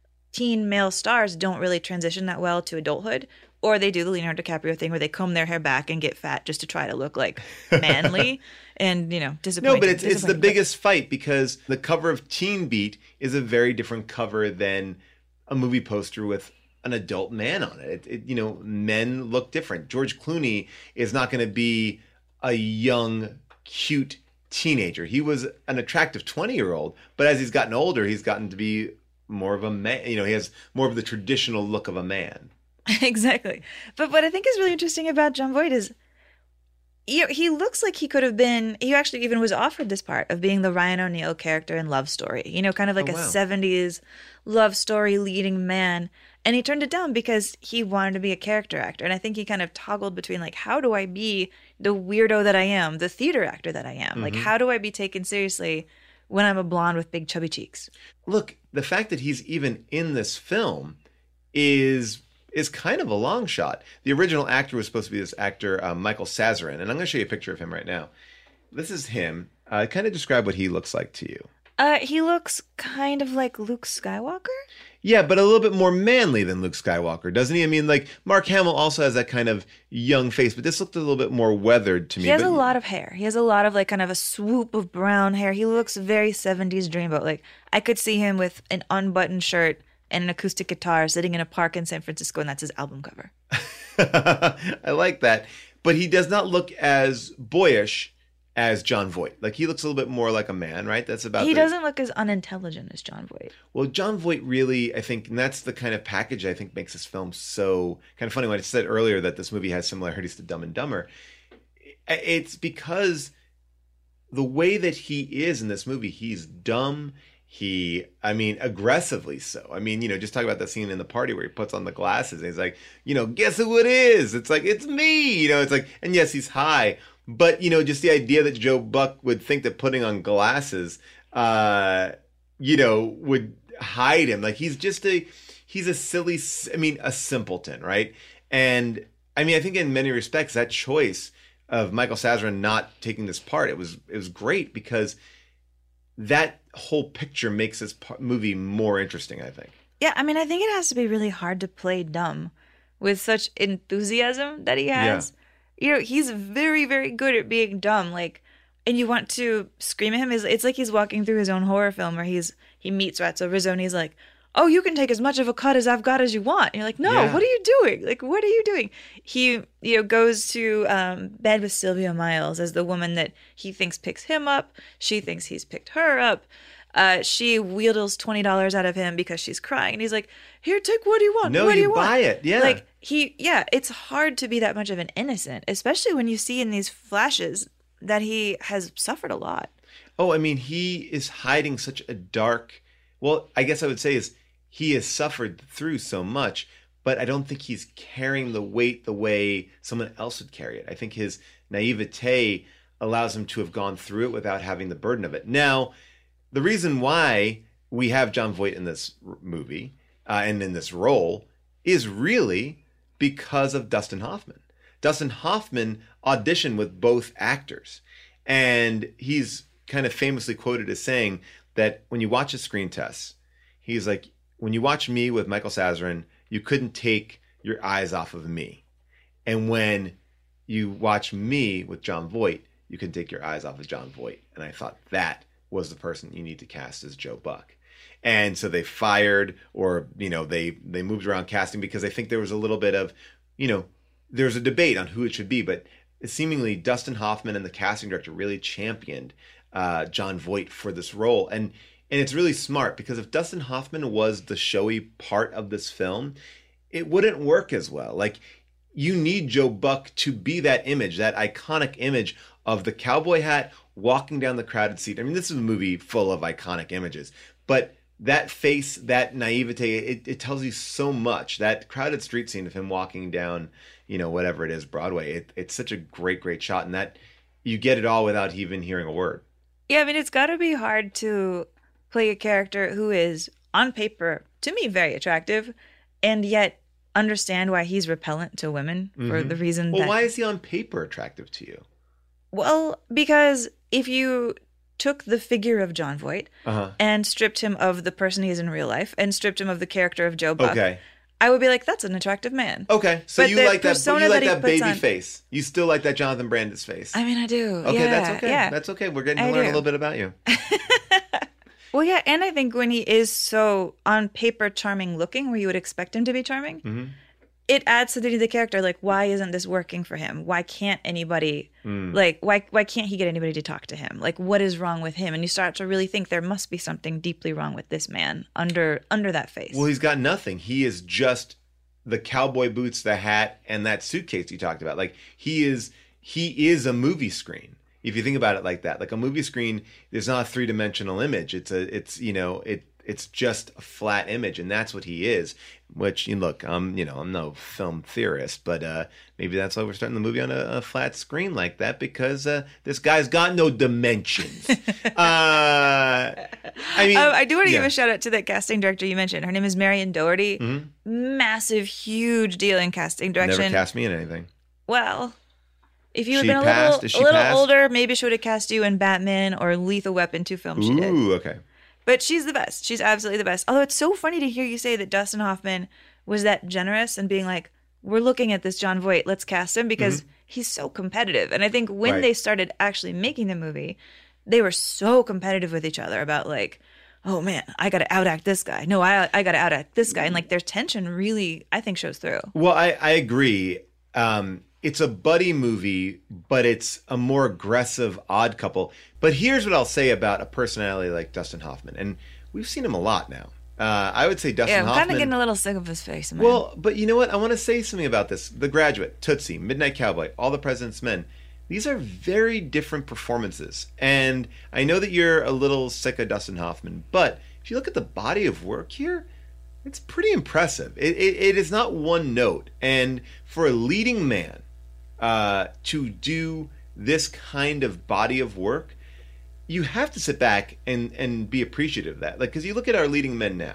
teen male stars don't really transition that well to adulthood, or they do the Leonardo DiCaprio thing where they comb their hair back and get fat just to try to look like manly and, you know, disappointing. No, but it's it's the disappointing. biggest fight because the cover of Teen Beat is a very different cover than a movie poster with an adult man on it. It, it you know, men look different. George Clooney is not going to be a young, cute teenager. He was an attractive twenty-year-old, but as he's gotten older, he's gotten to be more of a man. You know, he has more of the traditional look of a man. Exactly. But what I think is really interesting about John Voight is you know, he looks like he could have been, he actually even was offered this part of being the Ryan O'Neal character in Love Story, you know, kind of like Oh, a wow. seventies love story leading man. And he turned it down because he wanted to be a character actor. And I think he kind of toggled between like, how do I be the weirdo that I am, the theater actor that I am? Like, Mhm. how do I be taken seriously when I'm a blonde with big chubby cheeks? Look, the fact that he's even in this film is is kind of a long shot. The original actor was supposed to be this actor, uh, Michael Sazarin, and I'm going to show you a picture of him right now. This is him. Uh, kind of describe what he looks like to you. Uh, he looks kind of like Luke Skywalker. Yeah, but a little bit more manly than Luke Skywalker, doesn't he? I mean, like, Mark Hamill also has that kind of young face, but this looked a little bit more weathered to me. He has but, a lot of hair. He has a lot of like kind of a swoop of brown hair. He looks very seventies dreamboat. Like I could see him with an unbuttoned shirt and an acoustic guitar sitting in a park in San Francisco, and that's his album cover. I like that. But he does not look as boyish as John Voight. Like, he looks a little bit more like a man, right? That's about He the- doesn't look as unintelligent as John Voight. Well, John Voight really, I think, and that's the kind of package I think makes this film so kind of funny. When I said earlier that this movie has similarities to Dumb and Dumber, it's because the way that he is in this movie, he's dumb. He, I mean, aggressively so. I mean, you know, just talk about that scene in the party where he puts on the glasses and he's like, you know, guess who it is? It's like, it's me. You know, it's like, and yes, he's high. But, you know, just the idea that Joe Buck would think that putting on glasses, uh, you know, would hide him. Like, he's just a, he's a silly, s- I mean, a simpleton, right? And, I mean, I think in many respects, that choice of Michael Sazarin not taking this part, it was, it was great because that whole picture makes this par- movie more interesting, I think. Yeah, I mean, I think it has to be really hard to play dumb with such enthusiasm that he has. You know, he's very, very good at being dumb. Like, and you want to scream at him. It's, it's like he's walking through his own horror film where he's he meets Ratso Rizzo and he's like, "Oh, you can take as much of a cut as I've got as you want." And you're like, "No, Yeah. what are you doing? Like, what are you doing?" He, you know, goes to um, bed with Sylvia Miles as the woman that he thinks picks him up. She thinks he's picked her up. Uh, she wheedles twenty dollars out of him because she's crying. And he's like, "Here, take what do you want? No, what do you you want?" buy it. Yeah. Like, he, yeah, it's hard to be that much of an innocent, especially when you see in these flashes that he has suffered a lot. Oh, I mean, he is hiding such a dark, well, I guess I would say is he has suffered through so much, but I don't think he's carrying the weight the way someone else would carry it. I think his naivete allows him to have gone through it without having the burden of it. Now, the reason why we have Jon Voight in this movie uh, and in this role is really because of Dustin Hoffman. Dustin Hoffman auditioned with both actors, and he's kind of famously quoted as saying that when you watch a screen test, he's like, when you watch me with Michael Sazarin, you couldn't take your eyes off of me. And when you watch me with Jon Voight, you can take your eyes off of Jon Voight. And I thought that was the person you need to cast as Joe Buck. And so they fired, or, you know, they, they moved around casting because I think there was a little bit of, you know, there's a debate on who it should be, but seemingly Dustin Hoffman and the casting director really championed uh, Jon Voight for this role. And and it's really smart, because if Dustin Hoffman was the showy part of this film, it wouldn't work as well. Like, you need Joe Buck to be that image, that iconic image of the cowboy hat walking down the crowded seat. I mean, this is a movie full of iconic images, but that face, that naivete, it, it tells you so much. That crowded street scene of him walking down, you know, whatever it is, Broadway, it, it's such a great, great shot. And that you get it all without even hearing a word. Yeah, I mean, it's got to be hard to play a character who is, on paper, to me, very attractive, and yet understand why he's repellent to women mm-hmm. for the reason well, that... Well, why is he on paper attractive to you? Well, because if you took the figure of Jon Voight uh-huh. and stripped him of the person he is in real life and stripped him of the character of Joe Buck, okay. I would be like, that's an attractive man. Okay, so but you like that, you like that, that baby on... face. You still like that Jonathan Brandis face. I mean, I do. Okay, yeah, that's okay. Yeah. That's okay. We're getting to I learn do. a little bit about you. Well, yeah, and I think when he is so on paper charming looking, where you would expect him to be charming, mm-hmm. it adds something to the character. Like, why isn't this working for him? Why can't anybody, mm. like, why why can't he get anybody to talk to him? Like, what is wrong with him? And you start to really think there must be something deeply wrong with this man under under that face. Well, he's got nothing. He is just the cowboy boots, the hat, and that suitcase you talked about. Like, he is he is a movie screen. If you think about it like that, like a movie screen, there's not a three-dimensional image. It's a, it's, you know, it, it's just a flat image, and that's what he is. Which, you know, look, I'm, you know, I'm no film theorist, but uh, maybe that's why we're starting the movie on a, a flat screen like that, because uh, this guy's got no dimensions. uh, I mean, um, I do want to yeah. give a shout out to that casting director you mentioned. Her name is Marion Doherty. Mm-hmm. Massive, huge deal in casting direction. Never cast me in anything. Well. If you had she been a passed? little, a little older, maybe she would have cast you in Batman or Lethal Weapon, two films she did. Ooh, okay. But she's the best. She's absolutely the best. Although it's so funny to hear you say that Dustin Hoffman was that generous and being like, we're looking at this Jon Voight, let's cast him, because mm-hmm. he's so competitive. And I think when right. they started actually making the movie, they were so competitive with each other about like, oh man, I got to outact this guy. No, I I got to outact this guy. And like their tension really, I think, shows through. Well, I, I agree. Um, It's a buddy movie, but it's a more aggressive odd couple. But here's what I'll say about a personality like Dustin Hoffman. And we've seen him a lot now. Uh, I would say Dustin yeah, I'm Hoffman... kind of getting a little sick of his face, man. Well, but you know what? I want to say something about this. The Graduate, Tootsie, Midnight Cowboy, All the President's Men. These are very different performances. And I know that you're a little sick of Dustin Hoffman, but if you look at the body of work here... it's pretty impressive. It, it, it is not one note. And for a leading man uh, to do this kind of body of work, you have to sit back and, and be appreciative of that. Like, because you look at our leading men now,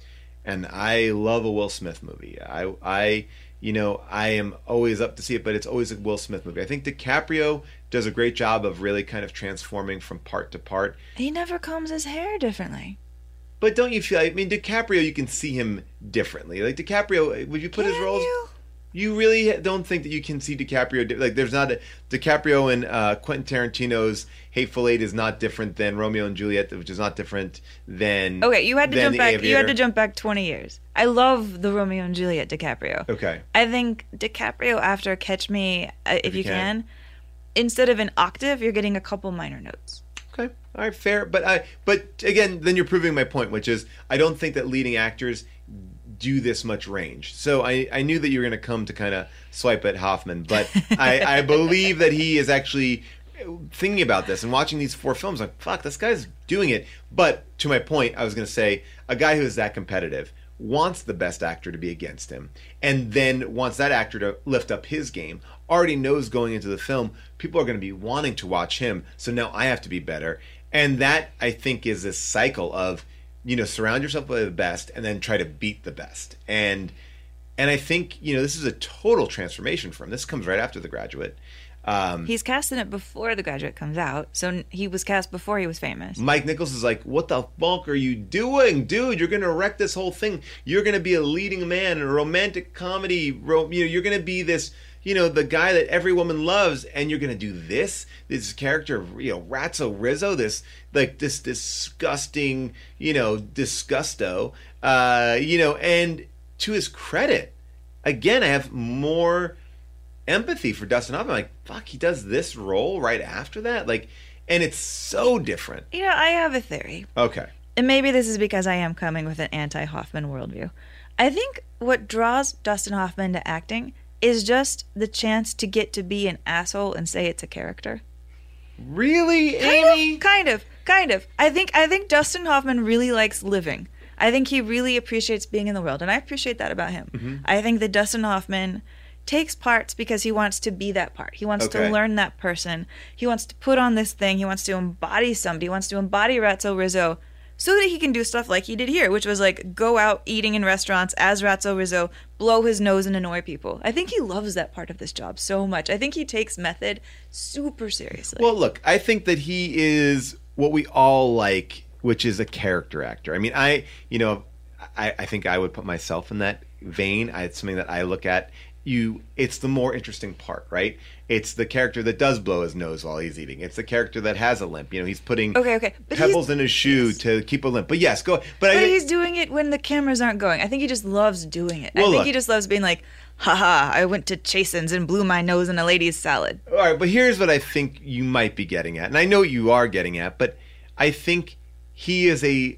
and I love a Will Smith movie. I, I, you know, I am always up to see it, but it's always a Will Smith movie. I think DiCaprio does a great job of really kind of transforming from part to part. He never combs his hair differently. But don't you feel, I mean, DiCaprio, you can see him differently. Like, DiCaprio, would you put Can his roles... you? You really don't think that you can see DiCaprio... di- Like, there's not a... DiCaprio and uh, Quentin Tarantino's Hateful Eight is not different than Romeo and Juliet, which is not different than... Okay, you had to than jump The back. Aviator. You had to jump back twenty years. I love the Romeo and Juliet DiCaprio. Okay. I think DiCaprio after Catch Me, uh, if, If you You can. Can. instead of an octave, you're getting a couple minor notes. Okay, all right, fair. But I, but again, then you're proving my point, which is I don't think that leading actors do this much range. So I, I knew that you were going to come to kind of swipe at Hoffman, but I, I believe that he is actually thinking about this and watching these four films. Like, fuck, this guy's doing it. But to my point, I was going to say a guy who is that competitive wants the best actor to be against him, and then wants that actor to lift up his game. Already knows going into the film, people are going to be wanting to watch him, so now I have to be better. And that, I think, is this cycle of, you know, surround yourself with the best and then try to beat the best. And and I think, you know, this is a total transformation for him. This comes right after The Graduate. Um, He's cast in it before The Graduate comes out, so he was cast before he was famous. Mike Nichols is like, what the fuck are you doing? Dude, you're going to wreck this whole thing. You're going to be a leading man in a romantic comedy. Ro- you know, you're going to be this, you know, the guy that every woman loves, and you're going to do this? This character, you know, Ratso Rizzo, this, like, this disgusting, you know, disgusto. Uh, you know, and to his credit, again, I have more empathy for Dustin Hoffman. Like, fuck, he does this role right after that? Like, and it's so different. You know, I have a theory. Okay. And maybe this is because I am coming with an anti-Hoffman worldview. I think what draws Dustin Hoffman to acting is just the chance to get to be an asshole and say it's a character. Really, kind Amy? Of, kind of, kind of. I think I think Dustin Hoffman really likes living. I think he really appreciates being in the world, and I appreciate that about him. Mm-hmm. I think that Dustin Hoffman takes parts because he wants to be that part. He wants Okay. to learn that person. He wants to put on this thing. He wants to embody somebody. He wants to embody Ratso Rizzo so that he can do stuff like he did here, which was like go out eating in restaurants as Ratso Rizzo, blow his nose and annoy people. I think he loves that part of this job so much. I think he takes method super seriously. Well, look, I think that he is what we all like, which is a character actor. I mean, I, you know, I, I think I would put myself in that vein. I, it's something that I look at. You, it's the more interesting part, right? It's the character that does blow his nose while he's eating. It's the character that has a limp. You know, he's putting Okay, okay. But pebbles he's- in his shoe to keep a limp. But yes, go. But, But I, he's doing it when the cameras aren't going. I think he just loves doing it. Well, I think look. he just loves being like, haha, I went to Chasen's and blew my nose in a lady's salad. All right, but here's what I think you might be getting at, and I know what you are getting at, but I think he is a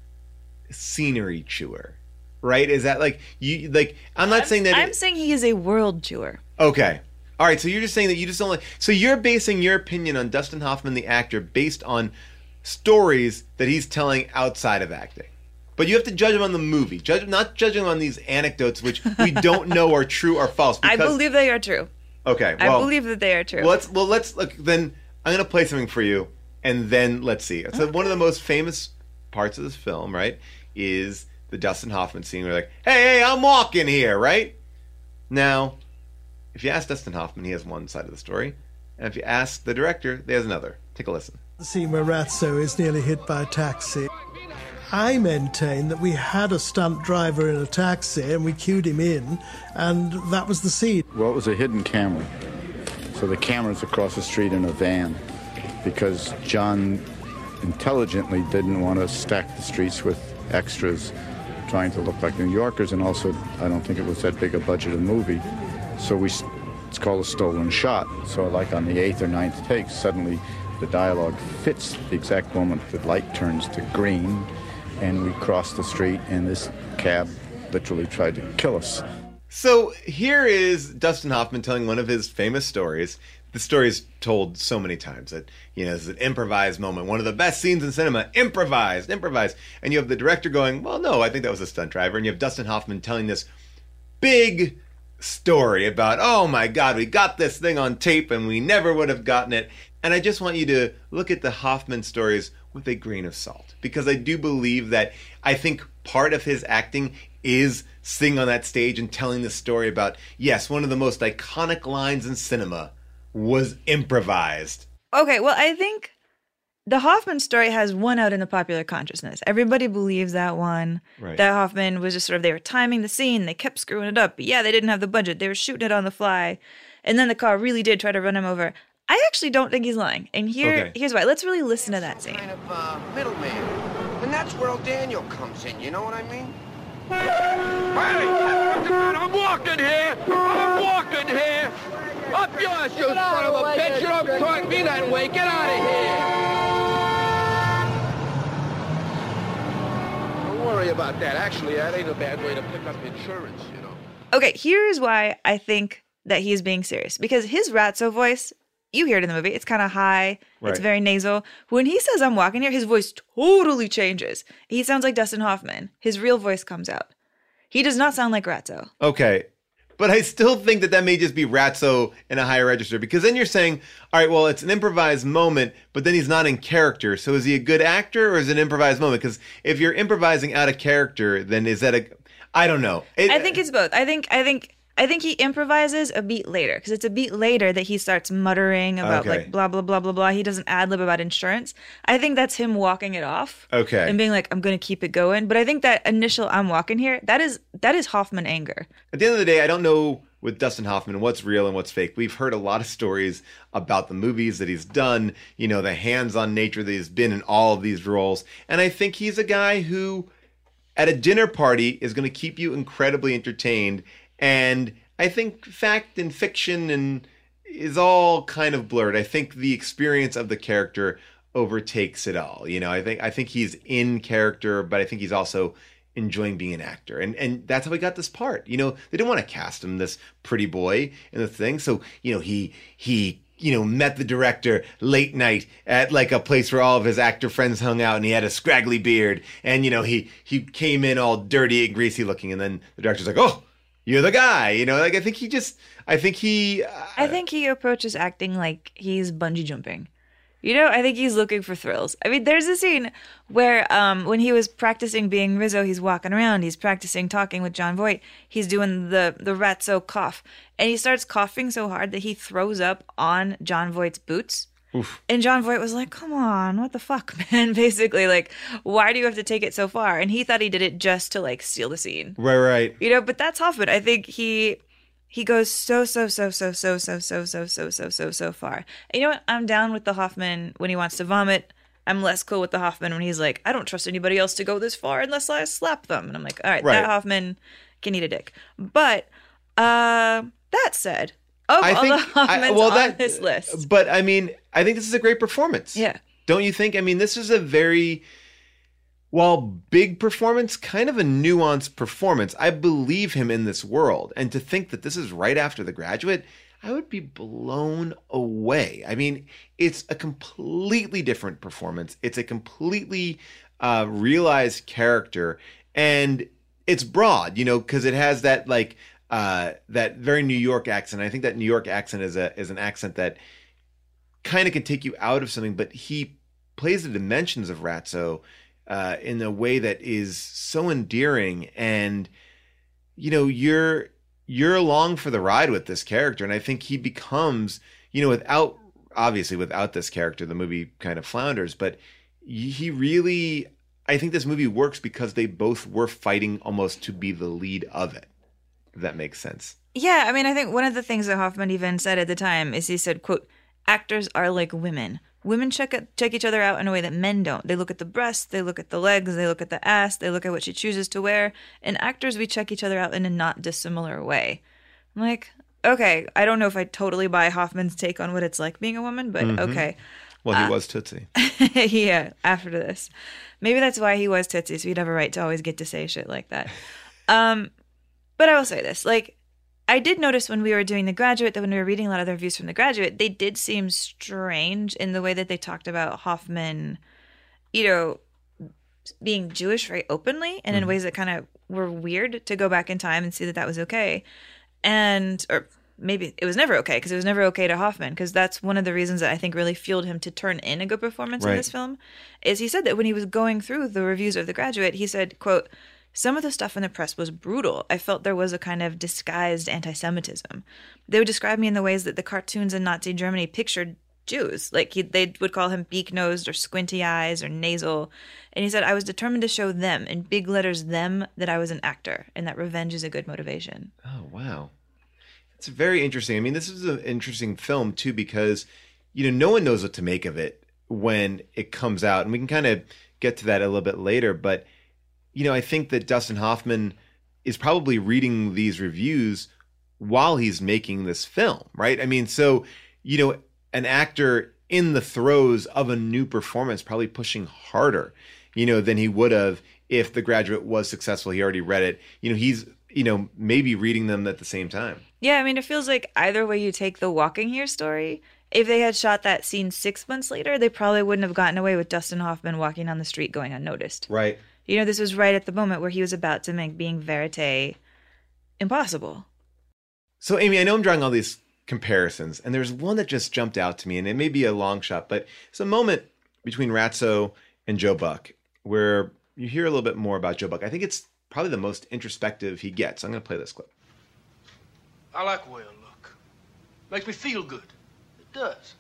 scenery chewer, right? Is that like you? Like, I'm not saying that. I'm it- saying he is a world chewer. Okay. All right. So you're just saying that you just don't like. So you're basing your opinion on Dustin Hoffman, the actor, based on stories that he's telling outside of acting. But you have to judge him on the movie. Judge, not judge him on these anecdotes, which we don't know are true or false. I because- believe they are true. Okay. Well, I believe that they are true. Well, let's well let's look. Then I'm gonna play something for you, and then let's see. So one of the most famous parts of this film, right, is the Dustin Hoffman scene where they're like, "Hey, hey, I'm walking here," right? Now, if you ask Dustin Hoffman, he has one side of the story, and if you ask the director, there's another. Take a listen. The scene where Ratso is nearly hit by a taxi. I maintain that we had a stunt driver in a taxi and we cued him in, and that was the scene. Well, it was a hidden camera. So the camera's across the street in a van because John intelligently didn't want to stack the streets with extras trying to look like New Yorkers, and also I don't think it was that big a budget of movie. So we, it's called a stolen shot. So like on the eighth or ninth take, suddenly the dialogue fits the exact moment the light turns to green, and we cross the street, and this cab literally tried to kill us. So here is Dustin Hoffman telling one of his famous stories. The story is told so many times that, you know, it's an improvised moment. One of the best scenes in cinema, improvised, improvised. And you have the director going, well, no, I think that was a stunt driver. And you have Dustin Hoffman telling this big story about, oh my God, we got this thing on tape and we never would have gotten it. And I just want you to look at the Hoffman stories with a grain of salt, because I do believe that I think part of his acting is sitting on that stage and telling the story about, yes, one of the most iconic lines in cinema was improvised. Okay, well, I think the Hoffman story has won out in the popular consciousness. Everybody believes that one. Right. That Hoffman was just sort of, they were timing the scene, they kept screwing it up. But yeah, they didn't have the budget. They were shooting it on the fly. And then the car really did try to run him over. I actually don't think he's lying. And here, Okay. here's why. Let's really listen to that scene. Kind of uh, middleman. And that's where old Daniel comes in, you know what I mean? Hey! Come on, I'm walking here! I'm walking here! Up yours, you son of a bitch! You don't talk me that way! Get out of here! Don't worry about that. Actually, that ain't a bad way to pick up insurance, you know. Okay, here's why I think that he is being serious. Because his Ratso voice, you hear it in the movie, it's kind of high, Right. it's very nasal. When he says, I'm walking here, his voice totally changes. He sounds like Dustin Hoffman. His real voice comes out. He does not sound like Ratso. Okay. But I still think that that may just be Ratso in a higher register, because then you're saying, all right, well, it's an improvised moment, but then he's not in character. So is he a good actor or is it an improvised moment? Because if you're improvising out of character, then is that a, I don't know. It, I think it's both. I think, I think, I think he improvises a beat later, because it's a beat later that he starts muttering about Okay. like blah, blah, blah, blah, blah. He doesn't ad-lib about insurance. I think that's him walking it off. Okay. And being like, I'm going to keep it going. But I think that initial I'm walking here, that is that is Hoffman anger. At the end of the day, I don't know with Dustin Hoffman what's real and what's fake. We've heard a lot of stories about the movies that he's done, you know, the hands-on nature that he's been in all of these roles. And I think he's a guy who, at a dinner party, is going to keep you incredibly entertained. And I think fact and fiction and is all kind of blurred. I think the experience of the character overtakes it all. You know, I think I think he's in character, but I think he's also enjoying being an actor. And and that's how he got this part. You know, they didn't want to cast him, this pretty boy in the thing. So, you know, he he you know, met the director late night at like a place where all of his actor friends hung out, and he had a scraggly beard, and you know, he he came in all dirty and greasy looking, and then the director's like, "Oh, you're the guy," you know, like I think he just, I think he, uh, I think he approaches acting like he's bungee jumping. You know, I think he's looking for thrills. I mean, there's a scene where um, when he was practicing being Rizzo, he's walking around, he's practicing talking with John Voight, he's doing the, the Ratso cough, and he starts coughing so hard that he throws up on John Voight's boots. Oof. And John Voight was like, come on, what the fuck, man? Basically, like, why do you have to take it so far? And he thought he did it just to, like, steal the scene. Right, right. You know, but that's Hoffman. I think he he goes so, so, so, so, so, so, so, so, so, so, so, so far. And you know what? I'm down with the Hoffman when he wants to vomit. I'm less cool with the Hoffman when he's like, I don't trust anybody else to go this far unless I slap them. And I'm like, all right, Right. that Hoffman can eat a dick. But uh, that said, of I all think, the Hoffmans I, well, on that, this list. But I mean, I think this is a great performance. Yeah. Don't you think? I mean, this is a very, while big performance, kind of a nuanced performance. I believe him in this world. And to think that this is right after The Graduate, I would be blown away. I mean, it's a completely different performance. It's a completely uh, realized character. And it's broad, you know, because it has that like, uh, that very New York accent. I think that New York accent is a is an accent that kind of can take you out of something, but he plays the dimensions of Ratso uh, in a way that is so endearing, and you know, you're you're along for the ride with this character, and I think he becomes, you know, without obviously without this character, the movie kind of flounders, but he really, I think this movie works because they both were fighting almost to be the lead of it. If that makes sense. Yeah, I mean, I think one of the things that Hoffman even said at the time is he said, quote, actors are like women. Women check check each other out in a way that men don't. They look at the breasts, they look at the legs, they look at the ass, they look at what she chooses to wear. And actors, we check each other out in a not dissimilar way. I'm like, okay, I don't know if I totally buy Hoffman's take on what it's like being a woman, but Mhm. okay. Well, he Uh, was Tootsie. Yeah, after this. Maybe that's why he was Tootsie, so he'd have a right to always get to say shit like that. Um, but I will say this, like, I did notice when we were doing The Graduate that when we were reading a lot of the reviews from The Graduate, they did seem strange in the way that they talked about Hoffman, you know, being Jewish very openly and in Mhm. ways that kind of were weird to go back in time and see that that was okay. And, or maybe it was never okay, because it was never okay to Hoffman, because that's one of the reasons that I think really fueled him to turn in a good performance in Right. this film, is he said that when he was going through the reviews of The Graduate, he said, quote, some of the stuff in the press was brutal. I felt there was a kind of disguised anti-Semitism. They would describe me in the ways that the cartoons in Nazi Germany pictured Jews. Like he, they would call him beak-nosed or squinty eyes or nasal. And he said, I was determined to show them, in big letters, them, that I was an actor and that revenge is a good motivation. Oh, wow. It's very interesting. I mean, this is an interesting film, too, because, you know, no one knows what to make of it when it comes out. And we can kind of get to that a little bit later. But, you know, I think that Dustin Hoffman is probably reading these reviews while he's making this film, right? I mean, so, you know, an actor in the throes of a new performance, probably pushing harder, you know, than he would have if The Graduate was successful. He already read it. You know, he's, you know, maybe reading them at the same time. Yeah, I mean, it feels like either way you take the Walking Here story, if they had shot that scene six months later, they probably wouldn't have gotten away with Dustin Hoffman walking on the street going unnoticed. Right. You know, this was right at the moment where he was about to make being verite impossible. So, Amy, I know I'm drawing all these comparisons, and there's one that just jumped out to me, and it may be a long shot, but it's a moment between Ratso and Joe Buck where you hear a little bit more about Joe Buck. I think it's probably the most introspective he gets. I'm going to play this clip. I like the way I look. Makes me feel good. It does.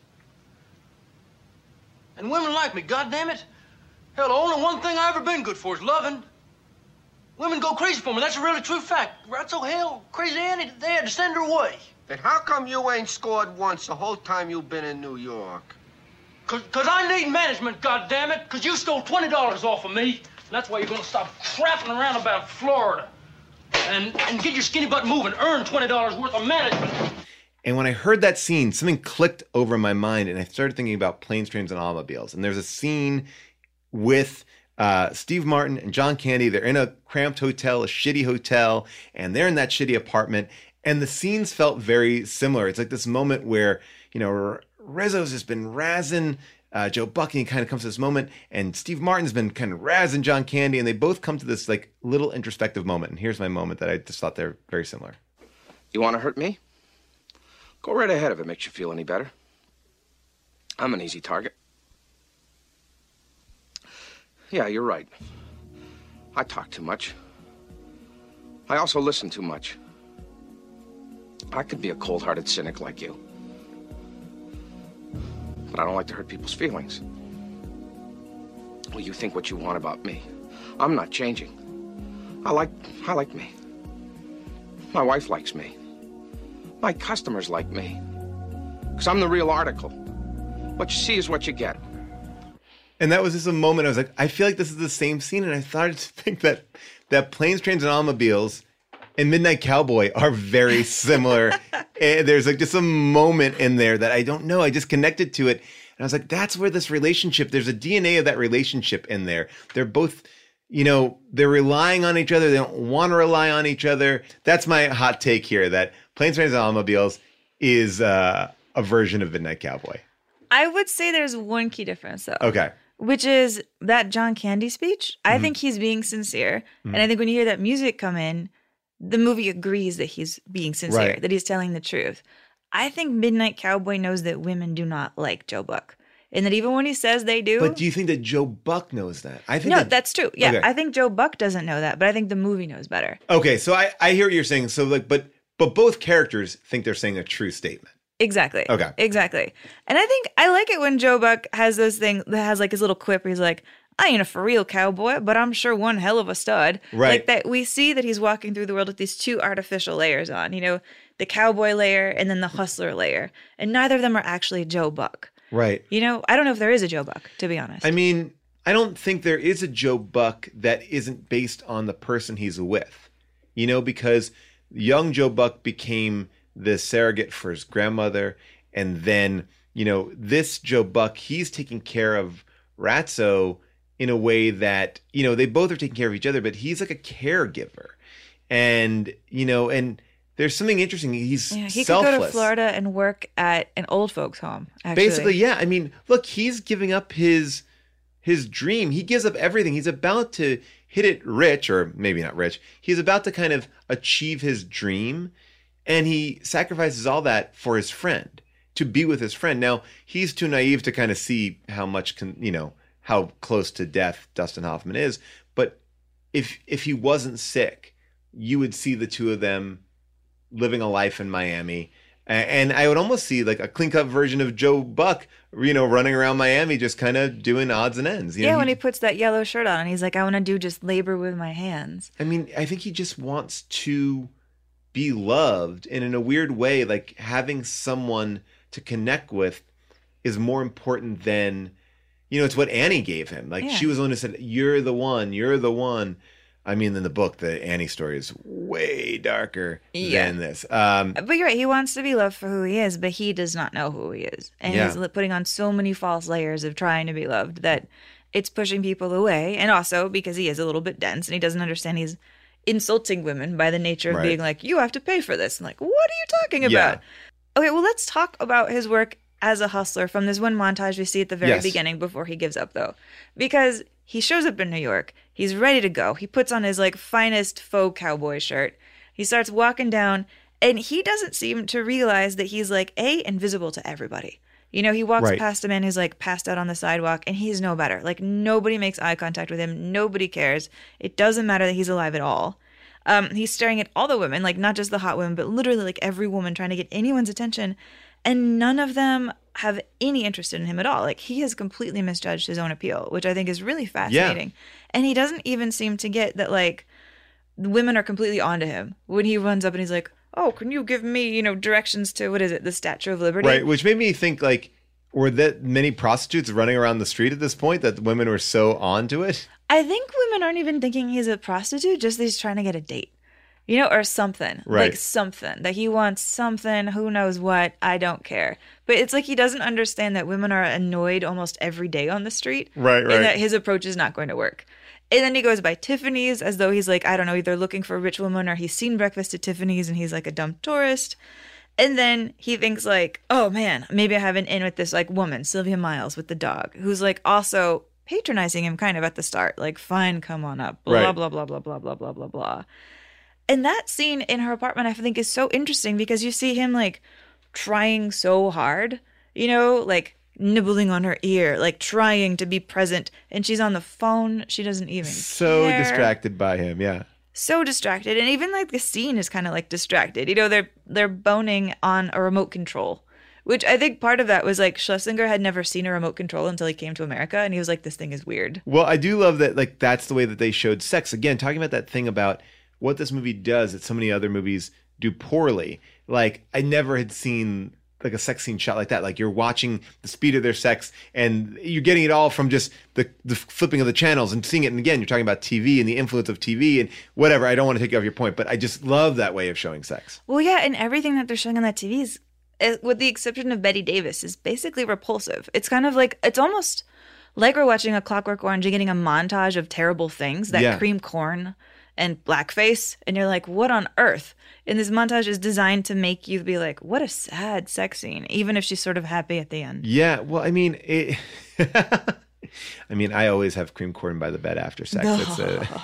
And women like me, goddammit. Hell, the only one thing I ever been good for is loving. Women go crazy for me. That's a really true fact. Ratso, hell, Crazy Annie, they had to send her away. Then how come you ain't scored once the whole time you've been in New York? Cause, Cause I need management, goddammit. Cause you stole twenty dollars off of me. And that's why you're gonna stop crapping around about Florida. And, and get your skinny butt moving. Earn twenty dollars worth of management. And when I heard that scene, something clicked over in my mind, and I started thinking about Planes, Trains, and Automobiles. And there's a scene with uh, Steve Martin and John Candy. They're in a cramped hotel, a shitty hotel, and they're in that shitty apartment. And the scenes felt very similar. It's like this moment where, you know, Rizzo's just been razzing uh, Joe Buck, and he kind of comes to this moment, and Steve Martin's been kind of razzing John Candy, and they both come to this like little introspective moment. And here's my moment that I just thought they're very similar. You want to hurt me? Go right ahead if it makes you feel any better. I'm an easy target. Yeah, you're right. I talk too much. I also listen too much. I could be a cold-hearted cynic like you. But I don't like to hurt people's feelings. Well, you think what you want about me. I'm not changing. I like, I like me. My wife likes me. My customers like me. Because I'm the real article. What you see is what you get. And that was just a moment I was like, I feel like this is the same scene. And I started to think that that Planes, Trains, and Automobiles and Midnight Cowboy are very similar. And there's like just a moment in there that I don't know. I just connected to it. And I was like, that's where this relationship, there's a D N A of that relationship in there. They're both, you know, they're relying on each other. They don't want to rely on each other. That's my hot take here, that Planes, Trains, and Automobiles is uh, a version of Midnight Cowboy. I would say there's one key difference, though. Okay. Which is that John Candy speech. I mm-hmm. think he's being sincere. Mm-hmm. And I think when you hear that music come in, the movie agrees that he's being sincere, right. that he's telling the truth. I think Midnight Cowboy knows that women do not like Joe Buck. And that even when he says they do. But do you think that Joe Buck knows that? I think No, that, that's true. Yeah, okay. I think Joe Buck doesn't know that, but I think the movie knows better. Okay, so I, I hear what you're saying. So like, but but both characters think they're saying a true statement. Exactly. Okay. Exactly. And I think I like it when Joe Buck has those things that has like his little quip where he's like, I ain't a for real cowboy, but I'm sure one hell of a stud. Right. Like that we see that he's walking through the world with these two artificial layers on, you know, the cowboy layer and then the hustler layer. And neither of them are actually Joe Buck. Right. You know, I don't know if there is a Joe Buck, to be honest. I mean, I don't think there is a Joe Buck that isn't based on the person he's with, you know, because young Joe Buck became the surrogate for his grandmother. And then, you know, this Joe Buck, he's taking care of Ratso in a way that, you know, they both are taking care of each other, but he's like a caregiver. And, you know, and there's something interesting. He's yeah, he selfless. could go to Florida and work at an old folks home, actually. Basically, yeah. I mean, look, he's giving up his his dream. He gives up everything. He's about to hit it rich, or maybe not rich. He's about to kind of achieve his dream, and he sacrifices all that for his friend, to be with his friend. Now, he's too naive to kind of see how much, can, you know, how close to death Dustin Hoffman is. But if if he wasn't sick, you would see the two of them living a life in Miami. And I would almost see like a clean-cut version of Joe Buck, you know, running around Miami, just kind of doing odds and ends. You yeah, know, when he, he puts that yellow shirt on and he's like, I want to do just labor with my hands. I mean, I think he just wants to be loved. And in a weird way, like having someone to connect with is more important than, you know, it's what Annie gave him. Like yeah. she was the one who said, you're the one, you're the one. I mean, in the book, the Annie story is way darker yeah. than this. Um, but you're right. He wants to be loved for who he is, but he does not know who he is. And yeah. he's putting on so many false layers of trying to be loved that it's pushing people away. And also because he is a little bit dense and he doesn't understand he's insulting women by the nature of right. being like, you have to pay for this. And like, what are you talking about? Yeah. Okay, well, let's talk about his work as a hustler from this one montage we see at the very Yes. beginning before he gives up, though. Because he shows up in New York. He's ready to go. He puts on his, like, finest faux cowboy shirt. He starts walking down, and he doesn't seem to realize that he's, like, A, invisible to everybody. You know, he walks Right. past a man who's, like, passed out on the sidewalk, and he's no better. Like, nobody makes eye contact with him. Nobody cares. It doesn't matter that he's alive at all. Um, he's staring at all the women, like, not just the hot women, but literally, like, every woman trying to get anyone's attention. And none of them have any interest in him at all. Like, he has completely misjudged his own appeal, which I think is really fascinating. And he doesn't even seem to get that, like, the women are completely onto him when he runs up and he's like, oh, can you give me, you know, directions to, what is it, the Statue of Liberty? Right, which made me think, like, were that many prostitutes running around the street at this point that the women were so onto it? I think women aren't even thinking he's a prostitute, just that he's trying to get a date. You know, or something. Right. Like something. That he wants something, who knows what, I don't care. But it's like he doesn't understand that women are annoyed almost every day on the street. Right, right. And that his approach is not going to work. And then he goes by Tiffany's as though he's like, I don't know, either looking for a rich woman or he's seen breakfast at Tiffany's and he's like a dumb tourist. And then he thinks like, oh man, maybe I have an in with this like woman, Sylvia Miles with the dog, who's like also patronizing him kind of at the start. Like, fine, come on up. Blah, Right. blah, blah, blah, blah, blah, blah, blah, blah. And that scene in her apartment, I think, is so interesting because you see him like trying so hard, you know, like nibbling on her ear, like trying to be present. And she's on the phone. She doesn't even So care. distracted by him, yeah. So distracted. And even like the scene is kind of like distracted. You know, they're they're boning on a remote control, which I think part of that was like Schlesinger had never seen a remote control until he came to America. And he was like, this thing is weird. Well, I do love that, like, that's the way that they showed sex. Again, talking about that thing about what this movie does that so many other movies do poorly. Like, I never had seen like a sex scene shot like that. Like, you're watching the speed of their sex and you're getting it all from just the, the flipping of the channels and seeing it. And again, you're talking about T V and the influence of T V and whatever. I don't want to take you off your point, but I just love that way of showing sex. Well, yeah, and everything that they're showing on that T V is, eh, with the exception of Betty Davis, is basically repulsive. It's kind of like, it's almost like we're watching A Clockwork Orange and getting a montage of terrible things, that Yeah. cream corn and blackface, and you're like, what on earth? And this montage is designed to make you be like, what a sad sex scene, even if she's sort of happy at the end. Yeah, well, I mean, it, I mean, I always have cream corn by the bed after sex. It's a,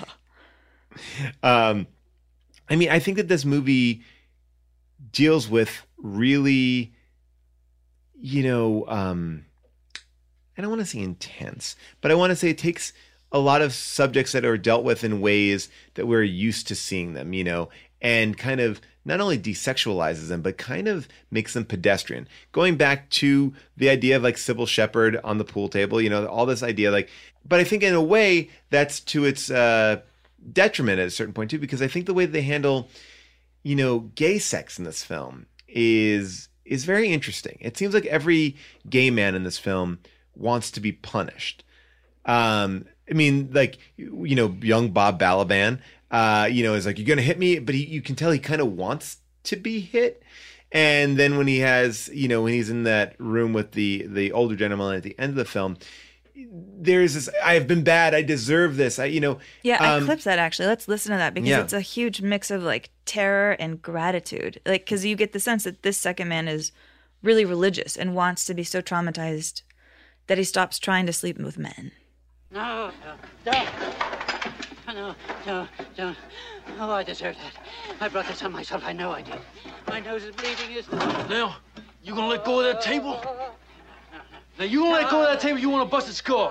um, I mean, I think that this movie deals with really, you know, um, I don't want to say intense, but I want to say it takes a lot of subjects that are dealt with in ways that we're used to seeing them, you know, and kind of not only desexualizes them, but kind of makes them pedestrian. Going back to the idea of like Sybil Shepherd on the pool table, you know, all this idea, like, but I think in a way that's to its uh, detriment at a certain point too, because I think the way that they handle, you know, gay sex in this film is is very interesting. It seems like every gay man in this film wants to be punished. Um, I mean, like, you know, young Bob Balaban, uh, you know, is like, you're going to hit me, but he, you can tell he kind of wants to be hit. And then when he has, you know, when he's in that room with the, the older gentleman at the end of the film, there's this, I have been bad. I deserve this. I, you know. Yeah, I um, clipped that actually. Let's listen to that because yeah. it's a huge mix of like terror and gratitude. Like, because you get the sense that this second man is really religious and wants to be so traumatized that he stops trying to sleep with men. No, no, no, no, no, no. Oh, I deserve that. I brought this on myself. I know I did. My nose is bleeding. Is Now, you gonna let go of that table? Now, you gonna let go of that table, you want to bust its skull?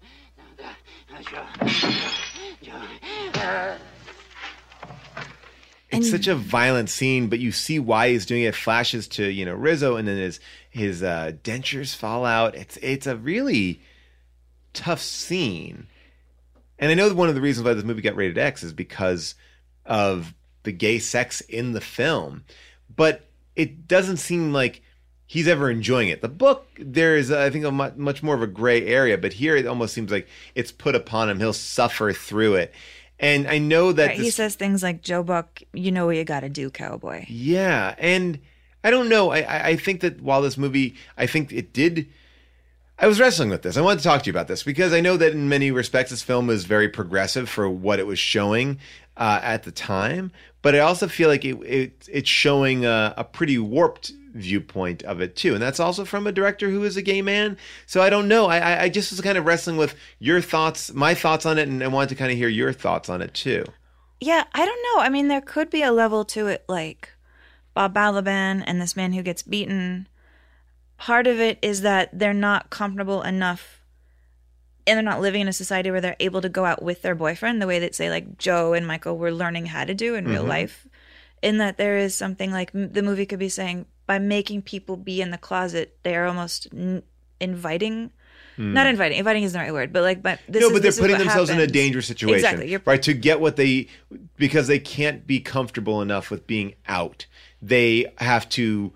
It's such a violent scene, but you see why he's doing it. Flashes to, you know, Rizzo, and then his his uh, dentures fall out. It's it's a really tough scene. And I know that one of the reasons why this movie got rated X is because of the gay sex in the film. But it doesn't seem like he's ever enjoying it. The book, there is, I think, a much, much more of a gray area. But here it almost seems like it's put upon him. He'll suffer through it. And I know that Right, this, he says things like, Joe Buck, you know what you got to do, cowboy. yeah, and I don't know. I, I I think that while this movie, I think it did. I was wrestling with this. I wanted to talk to you about this because I know that in many respects this film was very progressive for what it was showing uh, at the time. But I also feel like it, it it's showing a, a pretty warped viewpoint of it too, and that's also from a director who is a gay man. So I don't know. I I just was kind of wrestling with your thoughts, my thoughts on it, and I wanted to kind of hear your thoughts on it too. Yeah, I don't know. I mean, there could be a level to it, like Bob Balaban and this man who gets beaten. Part of it is that they're not comfortable enough, and they're not living in a society where they're able to go out with their boyfriend the way that, say, like Joe and Michael were learning how to do in real Mhm. life. In that there is something like m- the movie could be saying, by making people be in the closet, they are almost n- inviting. Hmm. Not inviting. Inviting isn't the right word, but like, but this no, is, but they're this is putting what themselves in a happens. dangerous situation, Exactly. You're, right? To get what they, because they can't be comfortable enough with being out. They have to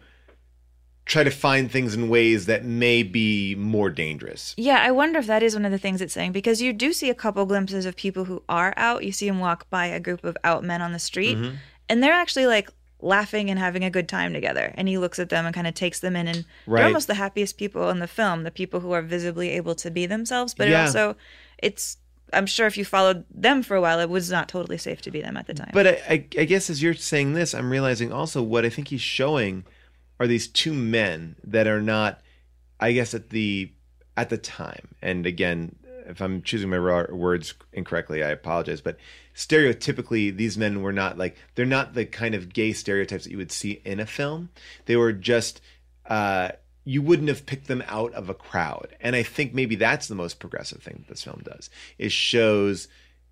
try to find things in ways that may be more dangerous. Yeah, I wonder if that is one of the things it's saying, because you do see a couple glimpses of people who are out. You see them walk by a group of out men on the street, Mhm. and they're actually like laughing and having a good time together. And he looks at them and kind of takes them in, and Right. they're almost the happiest people in the film, the people who are visibly able to be themselves. But Yeah. it also, it's, I'm sure if you followed them for a while, it was not totally safe to be them at the time. But I, I, I guess as you're saying this, I'm realizing also what I think he's showing are these two men that are not, I guess, at the at the time. And again, if I'm choosing my raw words incorrectly, I apologize. But stereotypically, these men were not like, they're not the kind of gay stereotypes that you would see in a film. They were just, uh, you wouldn't have picked them out of a crowd. And I think maybe that's the most progressive thing that this film does, is shows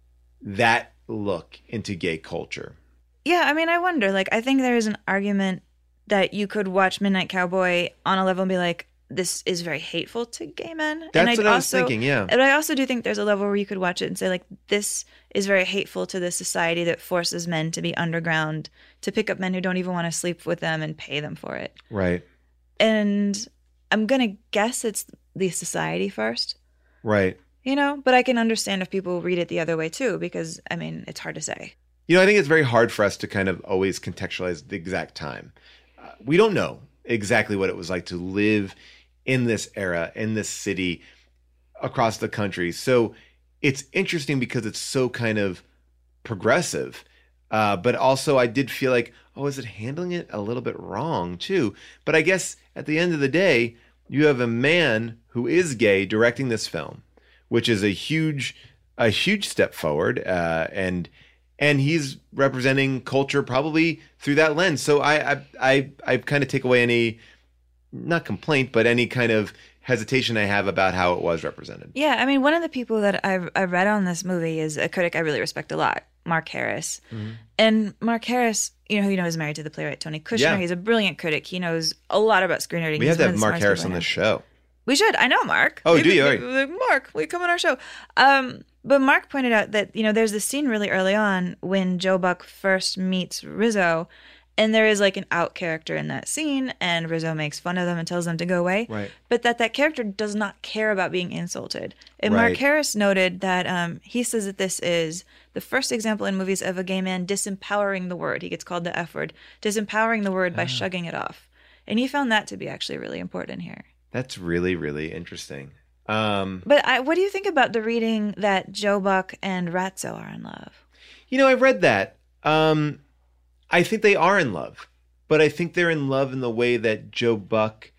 that look into gay culture. Yeah, I mean, I wonder. Like, I think there is an argument that you could watch Midnight Cowboy on a level and be like, this is very hateful to gay men. That's and I'd what I was also, thinking, yeah. But I also do think there's a level where you could watch it and say, like, this is very hateful to the society that forces men to be underground, to pick up men who don't even want to sleep with them and pay them for it. Right. And I'm going to guess it's the society first, Right. you know? But I can understand if people read it the other way too, because, I mean, it's hard to say. You know, I think it's very hard for us to kind of always contextualize the exact time. Uh, we don't know exactly what it was like to live in this era, in this city, across the country. So it's interesting because it's so kind of progressive. Uh, but also I did feel like, oh, is it handling it a little bit wrong too? But I guess at the end of the day, you have a man who is gay directing this film, which is a huge, a huge step forward. Uh, and And he's representing culture probably through that lens. So I I I, I kind of take away any, not complaint, but any kind of hesitation I have about how it was represented. Yeah, I mean, one of the people that I've, I read on this movie is a critic I really respect a lot, Mark Harris. Mm-hmm. And Mark Harris, you know, you know, is married to the playwright Tony Kushner. Yeah. He's a brilliant critic. He knows a lot about screenwriting. We He's have to one have of the Mark smartest Harris people on I the know. show. We should. I know Mark. Oh, Maybe- do you? maybe- like, Mark, will you come on our show? Um, but Mark pointed out that, you know, there's this scene really early on when Joe Buck first meets Rizzo, and there is like an out character in that scene, and Rizzo makes fun of them and tells them to go away. Right. But that that character does not care about being insulted. And Mark Right. Harris noted that um, he says that this is the first example in movies of a gay man disempowering the word. He gets called the F word, disempowering the word by Ah. shrugging it off. And he found that to be actually really important here. That's really, really interesting. Um, But I, what do you think about the reading that Joe Buck and Ratso are in love? You know, I read that. Um, I think they are in love, but I think they're in love in the way that Joe Buck,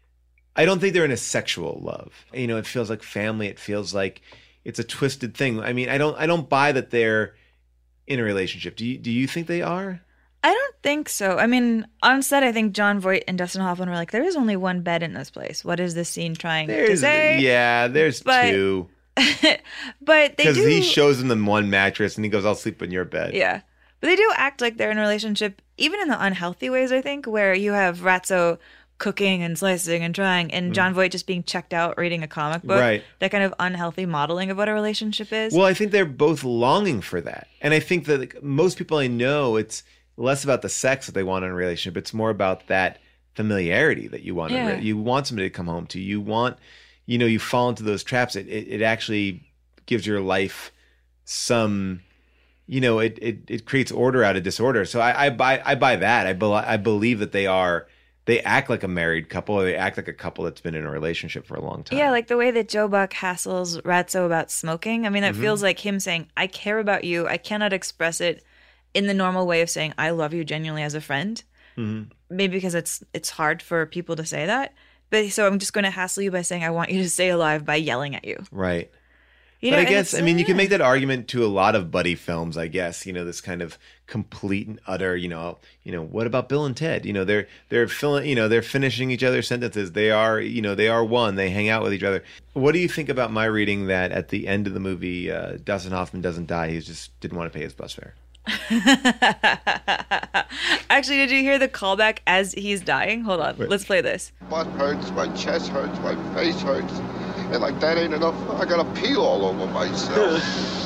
I don't think they're in a sexual love. You know, it feels like family. It feels like it's a twisted thing. I mean, I don't, I don't buy that they're in a relationship. Do you, do you think they are? I don't think so. I mean, on set, I think John Voight and Dustin Hoffman were like, there is only one bed in this place. What is this scene trying to There's, say? yeah, there's But- two. But they Because do. he shows them the one mattress and he goes, I'll sleep in your bed. Yeah. But they do act like they're in a relationship, even in the unhealthy ways, I think, where you have Ratso cooking and slicing and trying, and John Voight just being checked out reading a comic book. Right. That kind of unhealthy modeling of what a relationship is. Well, I think they're both longing for that. And I think that like, most people I know, it's less about the sex that they want in a relationship. It's more about that familiarity that you want. in a Yeah. re- You want somebody to come home to. You want, you know, you fall into those traps. It, it, it actually gives your life some, you know, it, it, it creates order out of disorder. So I, I buy, I buy that. I, be, I believe that they are, they act like a married couple, or they act like a couple that's been in a relationship for a long time. Yeah, like the way that Joe Buck hassles Ratso about smoking. I mean, that Mhm. feels like him saying, I care about you. I cannot express it in the normal way of saying, I love you genuinely as a friend. Mhm. maybe because it's it's hard for people to say that. But so I'm just going to hassle you by saying I want you to stay alive by yelling at you. Right. You but know, I and guess, it's, I mean, uh, you can make that argument to a lot of buddy films, I guess, you know, this kind of complete and utter, you know, you know, what about Bill and Ted? You know, they're, they're filling, you know, they're finishing each other's sentences. They are, you know, they are one, they hang out with each other. What do you think about my reading that at the end of the movie, uh, Dustin Hoffman doesn't die? He just didn't want to pay his bus fare. Actually, did you hear the callback as he's dying? Hold on. Wait. Let's play this. Butt hurts, my chest hurts, my face hurts. And like that ain't enough, I gotta pee all over myself.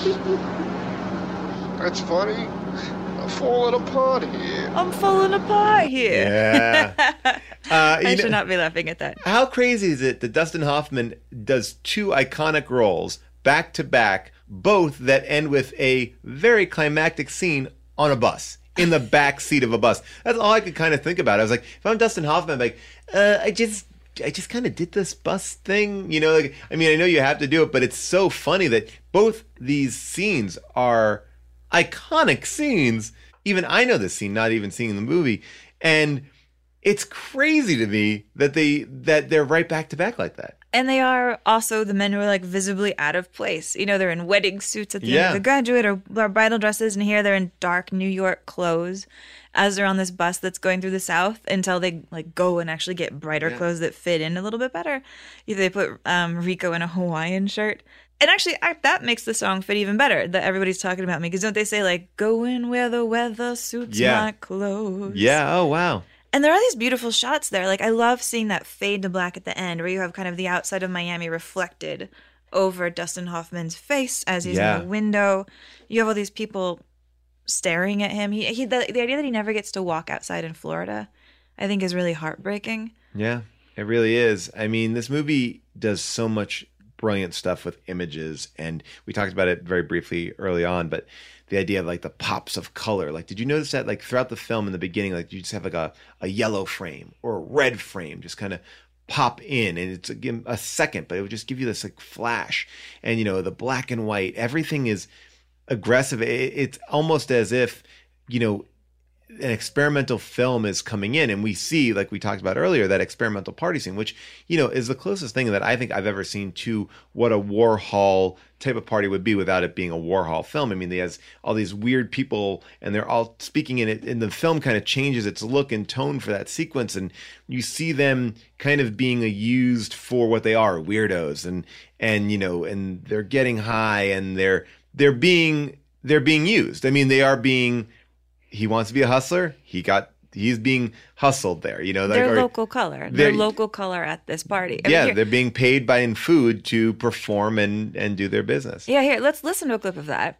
That's funny. I'm falling apart here. I'm falling apart here. Yeah. Uh, I you should know, not be laughing at that. How crazy is it that Dustin Hoffman does two iconic roles back to back, both that end with a very climactic scene on a bus, in the back seat of a bus? That's all I could kind of think about. I was like, if I'm Dustin Hoffman, I'm like, uh, I just... I just kind of did this bus thing, you know, like, I mean, I know you have to do it, but it's so funny that both these scenes are iconic scenes. Even I know this scene, not even seeing the movie. And it's crazy to me that they, that they're right back to back like that. And they are also the men who are like visibly out of place. You know, they're in wedding suits at the Yeah. end of The Graduate or, or bridal dresses. And here they're in dark New York clothes as they're on this bus that's going through the South until they like go and actually get brighter Yeah. clothes that fit in a little bit better. Either they put um, Rico in a Hawaiian shirt. And actually, I, that makes the song fit even better that everybody's talking about me. Because don't they say like, go in where the weather suits Yeah. my clothes? Yeah. Oh, wow. And there are these beautiful shots there. Like, I love seeing that fade to black at the end where you have kind of the outside of Miami reflected over Dustin Hoffman's face as he's Yeah. in the window. You have all these people staring at him. He, he the, the idea that he never gets to walk outside in Florida, I think is really heartbreaking. Yeah, it really is. I mean, this movie does so much brilliant stuff with images, and we talked about it very briefly early on, but the idea of like the pops of color. Like, did you notice that like throughout the film in the beginning, like you just have like a, a yellow frame or a red frame just kind of pop in, and it's again a second, but it would just give you this like flash. And you know, the black and white, everything is aggressive. It, it's almost as if, you know, an experimental film is coming in, and we see, like we talked about earlier, that experimental party scene, which, you know, is the closest thing that I think I've ever seen to what a Warhol type of party would be without it being a Warhol film. I mean, he has all these weird people and they're all speaking in it, and the film kind of changes its look and tone for that sequence, and you see them kind of being used for what they are, weirdos, and and you know, and they're getting high, and they're they're being they're being used. I mean, they are being He wants to be a hustler. He got, he's being hustled there, you know. Like, They're or- local color. They're, they're- local color at this party. I mean, yeah, here- they're being paid by in food to perform and, and do their business. yeah, here, let's listen to a clip of that.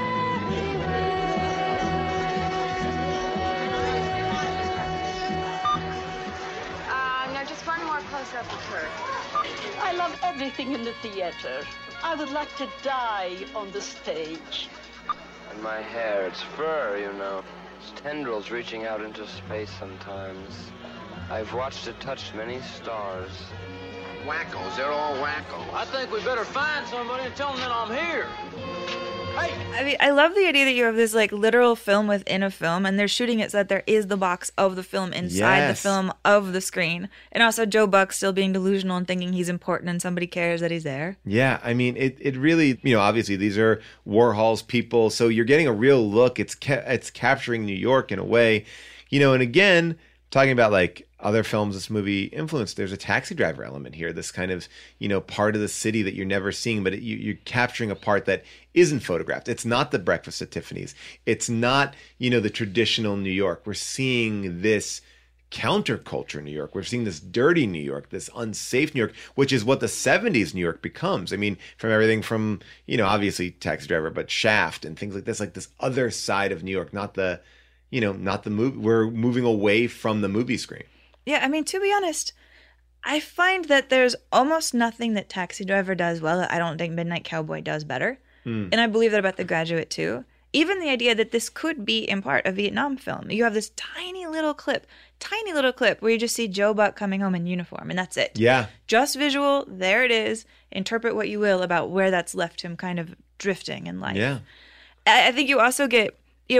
Uh, no, just one more close up of her. I love everything in the theater. I would like to die on the stage. And my hair, it's fur, you know. It's tendrils reaching out into space sometimes. I've watched it touch many stars. Wackos, they're all wackos. I think we better find somebody and tell them that I'm here. Hey! I mean, I love the idea that you have this like literal film within a film, and they're shooting it so that there is the box of the film inside Yes. the film of the screen, and also Joe Buck still being delusional and thinking he's important and somebody cares that he's there. Yeah, I mean, it, it really, you know, obviously these are Warhol's people, so you're getting a real look. It's ca- it's capturing New York in a way, you know, and again, talking about like other films this movie influenced, there's a Taxi Driver element here, this kind of, you know, part of the city that you're never seeing, but it, you, you're capturing a part that isn't photographed. It's not the Breakfast at Tiffany's. It's not, you know, the traditional New York. We're seeing this counterculture New York. We're seeing this dirty New York, this unsafe New York, which is what the seventies New York becomes. I mean, from everything from, you know, obviously Taxi Driver, but Shaft and things like this, like this other side of New York, not the, you know, not the movie. We're moving away from the movie screen. Yeah, I mean, to be honest, I find that there's almost nothing that Taxi Driver does well that I don't think Midnight Cowboy does better. Hmm. And I believe that about The Graduate too. Even the idea that this could be in part a Vietnam film. You have this tiny little clip, tiny little clip where you just see Joe Buck coming home in uniform, and that's it. Yeah. Just visual, there it is. Interpret what you will about where that's left him kind of drifting in life. Yeah. I I think you also get, you know,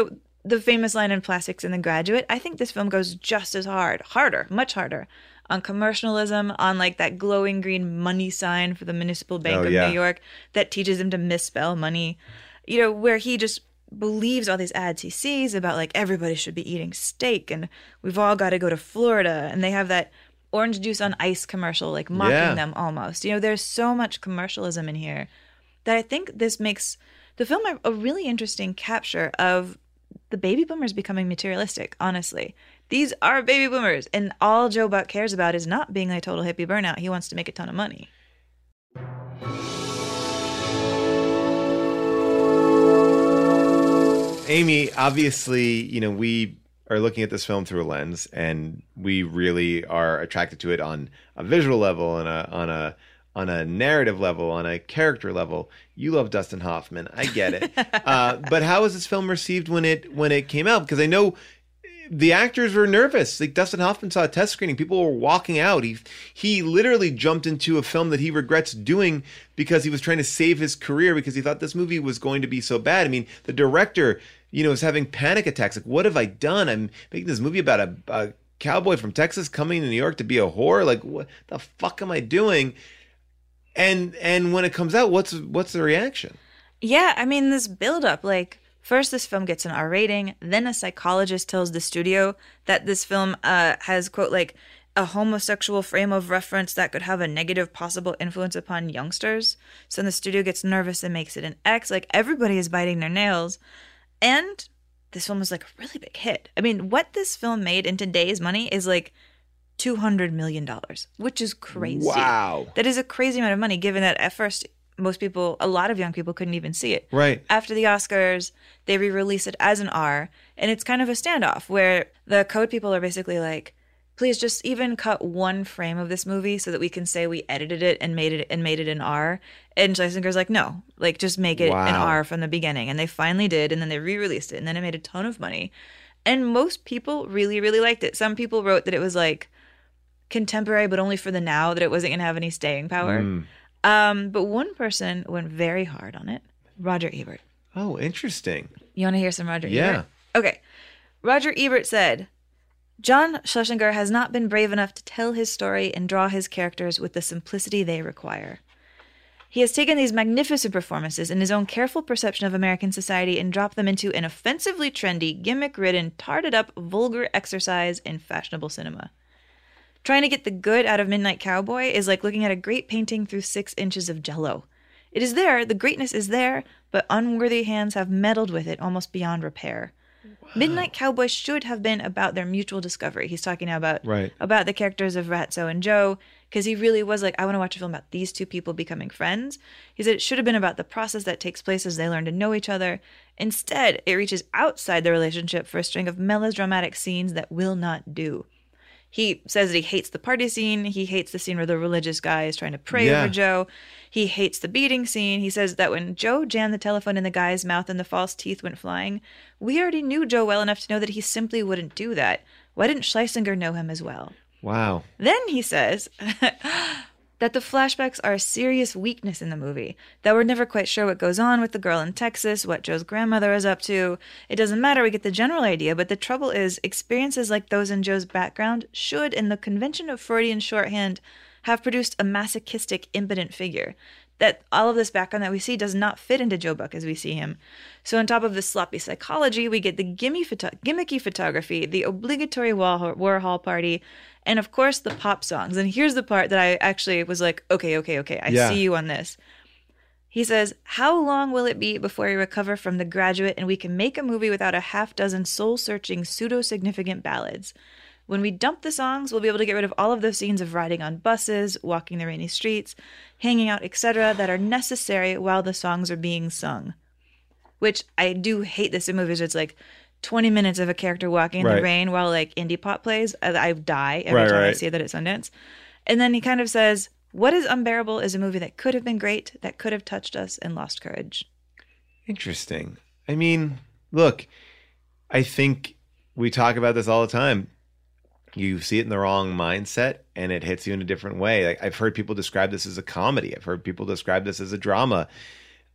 the famous line in Plastics in The Graduate, I think this film goes just as hard, harder, much harder, on commercialism, on like that glowing green money sign for the Municipal Bank Oh, of yeah. New York that teaches him to misspell money, you know, where he just believes all these ads he sees about like everybody should be eating steak and we've all got to go to Florida, and they have that orange juice on ice commercial like mocking Yeah. them almost. You know, there's so much commercialism in here that I think this makes the film a, a really interesting capture of the baby boomers becoming materialistic, honestly. These are baby boomers, and all Joe Buck cares about is not being a total hippie burnout. He wants to make a ton of money. Amy, obviously, you know, we are looking at this film through a lens, and we really are attracted to it on a visual level, on a on a on a narrative level, on a character level. You love Dustin Hoffman, I get it. uh, but how was this film received when it when it came out? Because I know the actors were nervous. Like Dustin Hoffman saw a test screening, people were walking out. He he literally jumped into a film that he regrets doing because he was trying to save his career because he thought this movie was going to be so bad. I mean, the director, you know, is having panic attacks. Like, what have I done? I'm making this movie about a, a cowboy from Texas coming to New York to be a whore. Like, what the fuck am I doing? And and when it comes out, what's what's the reaction? Yeah, I mean, this buildup, like, first this film gets an R rating, then a psychologist tells the studio that this film uh, has, quote, like, a homosexual frame of reference that could have a negative possible influence upon youngsters. So then the studio gets nervous and makes it an X. Like, everybody is biting their nails. And this film was, like, a really big hit. I mean, what this film made in today's money is, like, two hundred million dollars, which is crazy. Wow. That is a crazy amount of money, given that at first most people, a lot of young people couldn't even see it. Right. After the Oscars, they re-release it as an R, and it's kind of a standoff where the code people are basically like, please just even cut one frame of this movie so that we can say we edited it and made it and made it an R. And Schleisinger's like, no, like just make it Wow. an R from the beginning. And they finally did, and then they re-released it, and then it made a ton of money. And most people really, really liked it. Some people wrote that it was like contemporary, but only for the now, that it wasn't going to have any staying power. Mm. Um, but one person went very hard on it, Roger Ebert. Oh, interesting. You want to hear some Roger Yeah. Ebert? Okay. Roger Ebert said, John Schlesinger has not been brave enough to tell his story and draw his characters with the simplicity they require. He has taken these magnificent performances in his own careful perception of American society and dropped them into an offensively trendy, gimmick-ridden, tarted-up, vulgar exercise in fashionable cinema. Trying to get the good out of Midnight Cowboy is like looking at a great painting through six inches of jello. It is there, the greatness is there, but unworthy hands have meddled with it almost beyond repair. Wow. Midnight Cowboy should have been about their mutual discovery. He's talking now about, Right. about the characters of Ratso and Joe, because he really was like, I want to watch a film about these two people becoming friends. He said it should have been about the process that takes place as they learn to know each other. Instead, it reaches outside the relationship for a string of melodramatic scenes that will not do. He says that he hates the party scene. He hates the scene where the religious guy is trying to pray Yeah. over Joe. He hates the beating scene. He says that when Joe jammed the telephone in the guy's mouth and the false teeth went flying, we already knew Joe well enough to know that he simply wouldn't do that. Why didn't Schlesinger know him as well? Wow. Then he says that the flashbacks are a serious weakness in the movie, that we're never quite sure what goes on with the girl in Texas, what Joe's grandmother is up to. It doesn't matter, we get the general idea, but the trouble is experiences like those in Joe's background should, in the convention of Freudian shorthand, have produced a masochistic, impotent figure. That all of this background that we see does not fit into Joe Buck as we see him. So on top of the sloppy psychology, we get the gimme photo- gimmicky photography, the obligatory War- Warhol party, and of course the pop songs. And here's the part that I actually was like, okay, okay, okay, I Yeah. see you on this. He says, how long will it be before we recover from The Graduate and we can make a movie without a half dozen soul-searching, pseudo-significant ballads? When we dump the songs, we'll be able to get rid of all of those scenes of riding on buses, walking the rainy streets, hanging out, et cetera that are necessary while the songs are being sung. Which I do hate this in movies. It's like twenty minutes of a character walking in Right. the rain while like indie pop plays. I I die every Right, time I right. see that at Sundance. And then he kind of says, what is Unbearable is a movie that could have been great, that could have touched us and lost courage. Interesting. I mean, look, I think we talk about this all the time. You see it in the wrong mindset and it hits you in a different way. Like I've heard people describe this as a comedy. I've heard people describe this as a drama.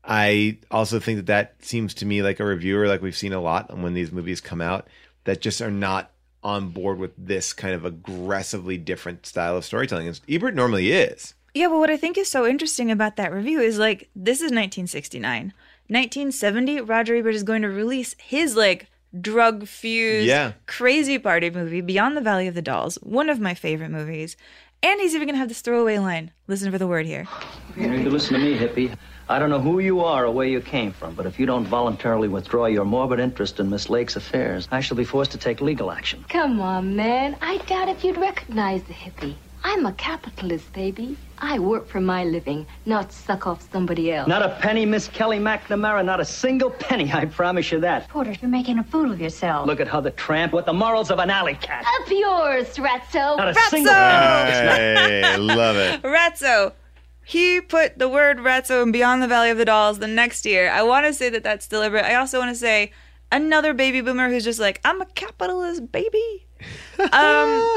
I also think that that seems to me like a reviewer, like we've seen a lot when these movies come out, that just are not on board with this kind of aggressively different style of storytelling. And Ebert normally is. Yeah, but what I think is so interesting about that review is, like, this is nineteen sixty-nine. nineteen seventy, Roger Ebert is going to release his, like, drug-fused, yeah. crazy party movie, Beyond the Valley of the Dolls, one of my favorite movies. And he's even going to have this throwaway line. Listen for the word here. You need to listen to me, hippie. I don't know who you are or where you came from, but if you don't voluntarily withdraw your morbid interest in Miss Lake's affairs, I shall be forced to take legal action. Come on, man. I doubt if you'd recognize the hippie. I'm a capitalist, baby. I work for my living, not suck off somebody else. Not a penny, Miss Kelly McNamara, not a single penny, I promise you that. Porter, you're making a fool of yourself. Look at how the tramp, with the morals of an alley cat. Up yours, Ratso. Not a Ratso! single penny. I love it. Ratso. He put the word Ratso in Beyond the Valley of the Dolls the next year. I want to say that that's deliberate. I also want to say another baby boomer who's just like, I'm a capitalist, baby. um...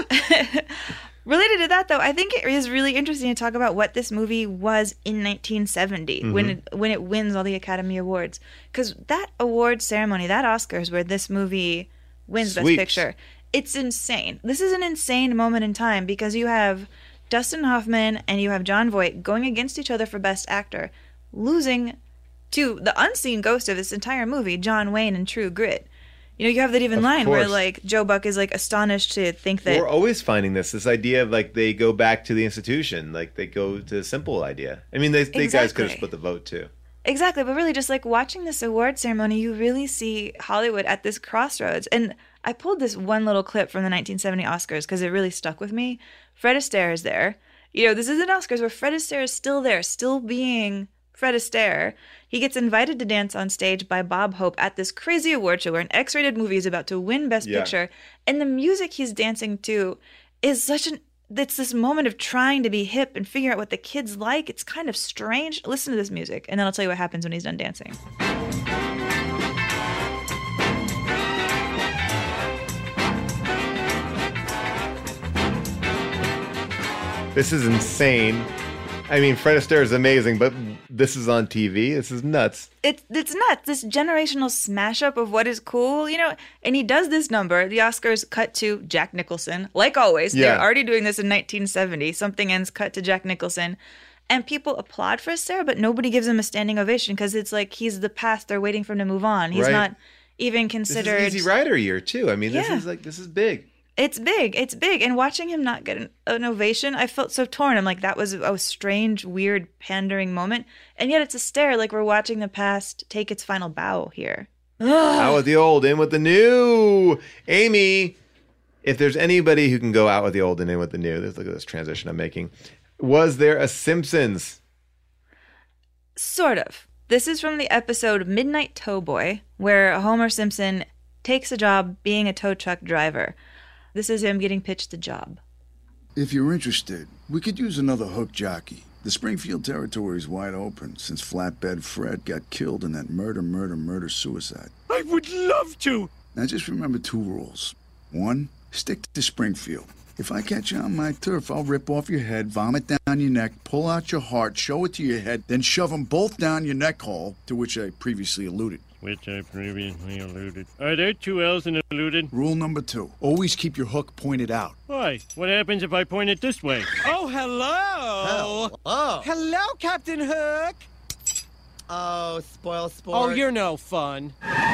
Related to that, though, I think it is really interesting to talk about what this movie was in nineteen seventy mm-hmm. when it, when it wins all the Academy Awards. Because that awards ceremony, that Oscars where this movie wins Sweet. Best Picture, it's insane. This is an insane moment in time because you have Dustin Hoffman and you have Jon Voight going against each other for Best Actor, losing to the unseen ghost of this entire movie, John Wayne in True Grit. You know, you have that even Of line course. where, like, Joe Buck is, like, astonished to think that... We're always finding this, this idea of, like, they go back to the institution. Like, they go to the simple idea. I mean, they, they Exactly. guys could have split the vote, too. Exactly, but really just, like, watching this award ceremony, you really see Hollywood at this crossroads. And I pulled this one little clip from the nineteen seventy Oscars because it really stuck with me. Fred Astaire is there. You know, this is an Oscars where Fred Astaire is still there, still being Fred Astaire. He gets invited to dance on stage by Bob Hope at this crazy award show where an X-rated movie is about to win Best Yeah. Picture. And the music he's dancing to is such an... It's this moment of trying to be hip and figure out what the kids like. It's kind of strange. Listen to this music, and then I'll tell you what happens when he's done dancing. This is insane. I mean, Fred Astaire is amazing, but this is on T V. This is nuts. It's it's nuts. This generational smash up of what is cool, you know. And he does this number. The Oscars cut to Jack Nicholson, like always. Yeah. They're already doing this in nineteen seventy. Something ends, cut to Jack Nicholson, and people applaud for Astaire, but nobody gives him a standing ovation because it's like he's the past. They're waiting for him to move on. He's Right. not even considered. This is Easy Rider year, too. I mean, this Yeah. is like, this is big. It's big. It's big. And watching him not get an, an ovation, I felt so torn. I'm like, that was a strange, weird, pandering moment. And yet it's Astaire, like we're watching the past take its final bow here. Out with the old, in with the new. Amy, if there's anybody who can go out with the old and in with the new, let's look at this transition I'm making. Was there a Simpsons? Sort of. This is from the episode Midnight Towboy, where Homer Simpson takes a job being a tow truck driver. This is him getting pitched the job. If you're interested, we could use another hook jockey. The Springfield territory is wide open since Flatbed Fred got killed in that murder, murder, murder suicide. I would love to. Now just remember two rules. One, stick to Springfield. If I catch you on my turf, I'll rip off your head, vomit down your neck, pull out your heart, show it to your head, then shove them both down your neck hole, to which I previously alluded. Which I previously alluded. Are there two L's in alluded? Rule number two, always keep your hook pointed out. Why? What happens if I point it this way? Oh, hello. Hello. Hello, Captain Hook. Oh, spoil sport. Oh, you're no fun.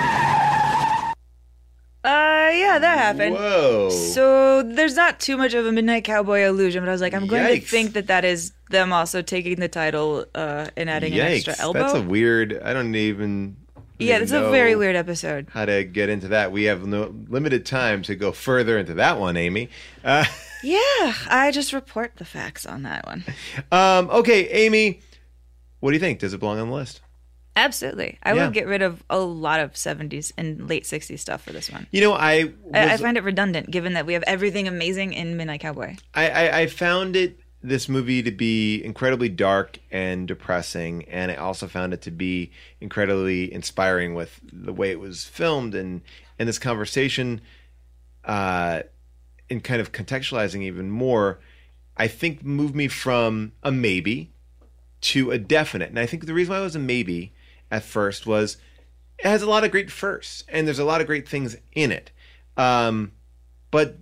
Uh, yeah, that happened. Whoa. So there's not too much of a Midnight Cowboy illusion, but I was like, I'm going Yikes. to think that that is them also taking the title uh, and adding Yikes. an extra elbow. That's a weird, I don't even... yeah, even it's a know very weird episode. How to get into that. We have no limited time to go further into that one, Amy. Uh, Yeah, I just report the facts on that one. um, okay, Amy, what do you think? Does it belong on the list? Absolutely. I Yeah. would get rid of a lot of seventies and late sixties stuff for this one. You know, I was, I, I find it redundant given that we have everything amazing in Midnight Cowboy. I, I, I found it this movie to be incredibly dark and depressing, and I also found it to be incredibly inspiring with the way it was filmed and and this conversation, uh, and kind of contextualizing even more. I think moved me from a maybe to a definite, and I think the reason why it was a maybe at first was it has a lot of great firsts, and there's a lot of great things in it. Um, but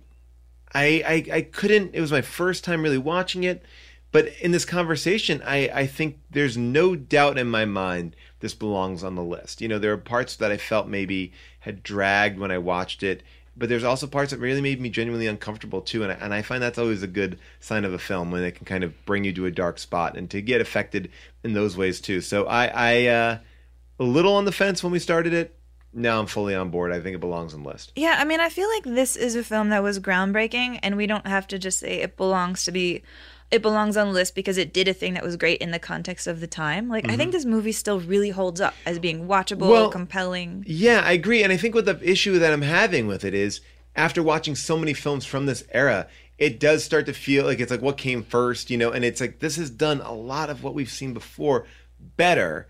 I, I I couldn't. It was my first time really watching it. But in this conversation, I, I think there's no doubt in my mind this belongs on the list. You know, there are parts that I felt maybe had dragged when I watched it, but there's also parts that really made me genuinely uncomfortable too. And I, and I find that's always a good sign of a film when it can kind of bring you to a dark spot and to get affected in those ways too. So I, I uh, a little on the fence when we started it. Now I'm fully on board. I think it belongs on the list. Yeah, I mean, I feel like this is a film that was groundbreaking, and we don't have to just say it belongs to be... It belongs on the list because it did a thing that was great in the context of the time. Like, mm-hmm. I think this movie still really holds up as being watchable, well, compelling. Yeah, I agree. And I think what the issue that I'm having with it is, after watching so many films from this era, it does start to feel like it's like what came first, you know? And it's like, this has done a lot of what we've seen before better.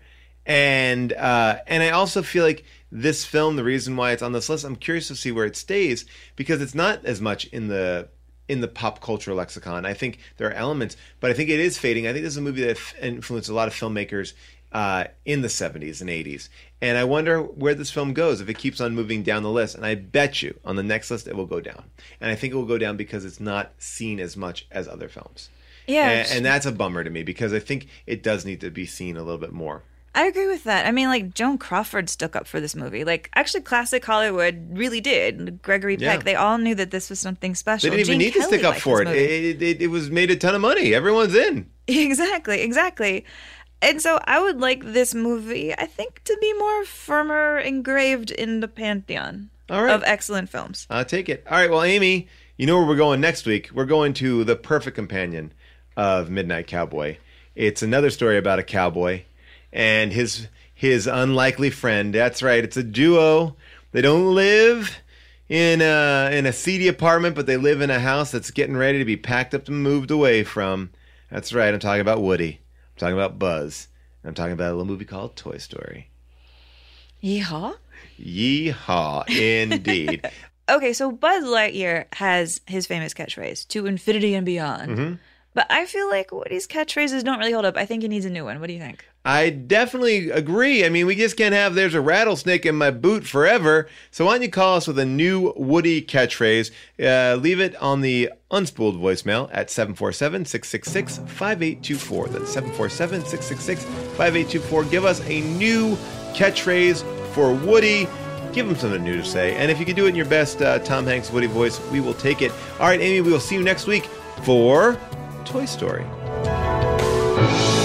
And uh, and I also feel like this film, the reason why it's on this list, I'm curious to see where it stays, because it's not as much in the... in the pop culture lexicon. I think there are elements, but I think it is fading. I think this is a movie that influenced a lot of filmmakers uh, in the seventies and eighties. And I wonder where this film goes if it keeps on moving down the list. And I bet you on the next list it will go down. And I think it will go down because it's not seen as much as other films. Yeah. And, and that's a bummer to me, because I think it does need to be seen a little bit more. I agree with that. I mean, like, Joan Crawford stuck up for this movie. Like, actually, classic Hollywood really did. Gregory Peck, Yeah. they all knew that this was something special. They didn't even Gene need to Kelly stick up liked for this it. movie. It, it. It was made a ton of money. Everyone's in. Exactly, exactly. And so I would like this movie, I think, to be more firmer engraved in the pantheon All right. of excellent films. I'll take it. All right, well, Amy, you know where we're going next week. We're going to the perfect companion of Midnight Cowboy. It's another story about a cowboy and his his unlikely friend. That's right, it's a duo. They don't live in a, in a seedy apartment, but they live in a house that's getting ready to be packed up and moved away from. That's right, I'm talking about Woody. I'm talking about Buzz. And I'm talking about a little movie called Toy Story. Yeehaw? Yeehaw, indeed. Okay, so Buzz Lightyear has his famous catchphrase, to infinity and beyond. Mm-hmm. But I feel like Woody's catchphrases don't really hold up. I think he needs a new one. What do you think? I definitely agree. I mean, we just can't have "there's a rattlesnake in my boot" forever. So why don't you call us with a new Woody catchphrase? Uh, leave it on the unspooled voicemail at seven four seven, six six six, five eight two four. That's seven four seven, six six six, five eight two four. Give us a new catchphrase for Woody. Give him something new to say. And if you can do it in your best uh, Tom Hanks Woody voice, we will take it. All right, Amy, we will see you next week for Toy Story.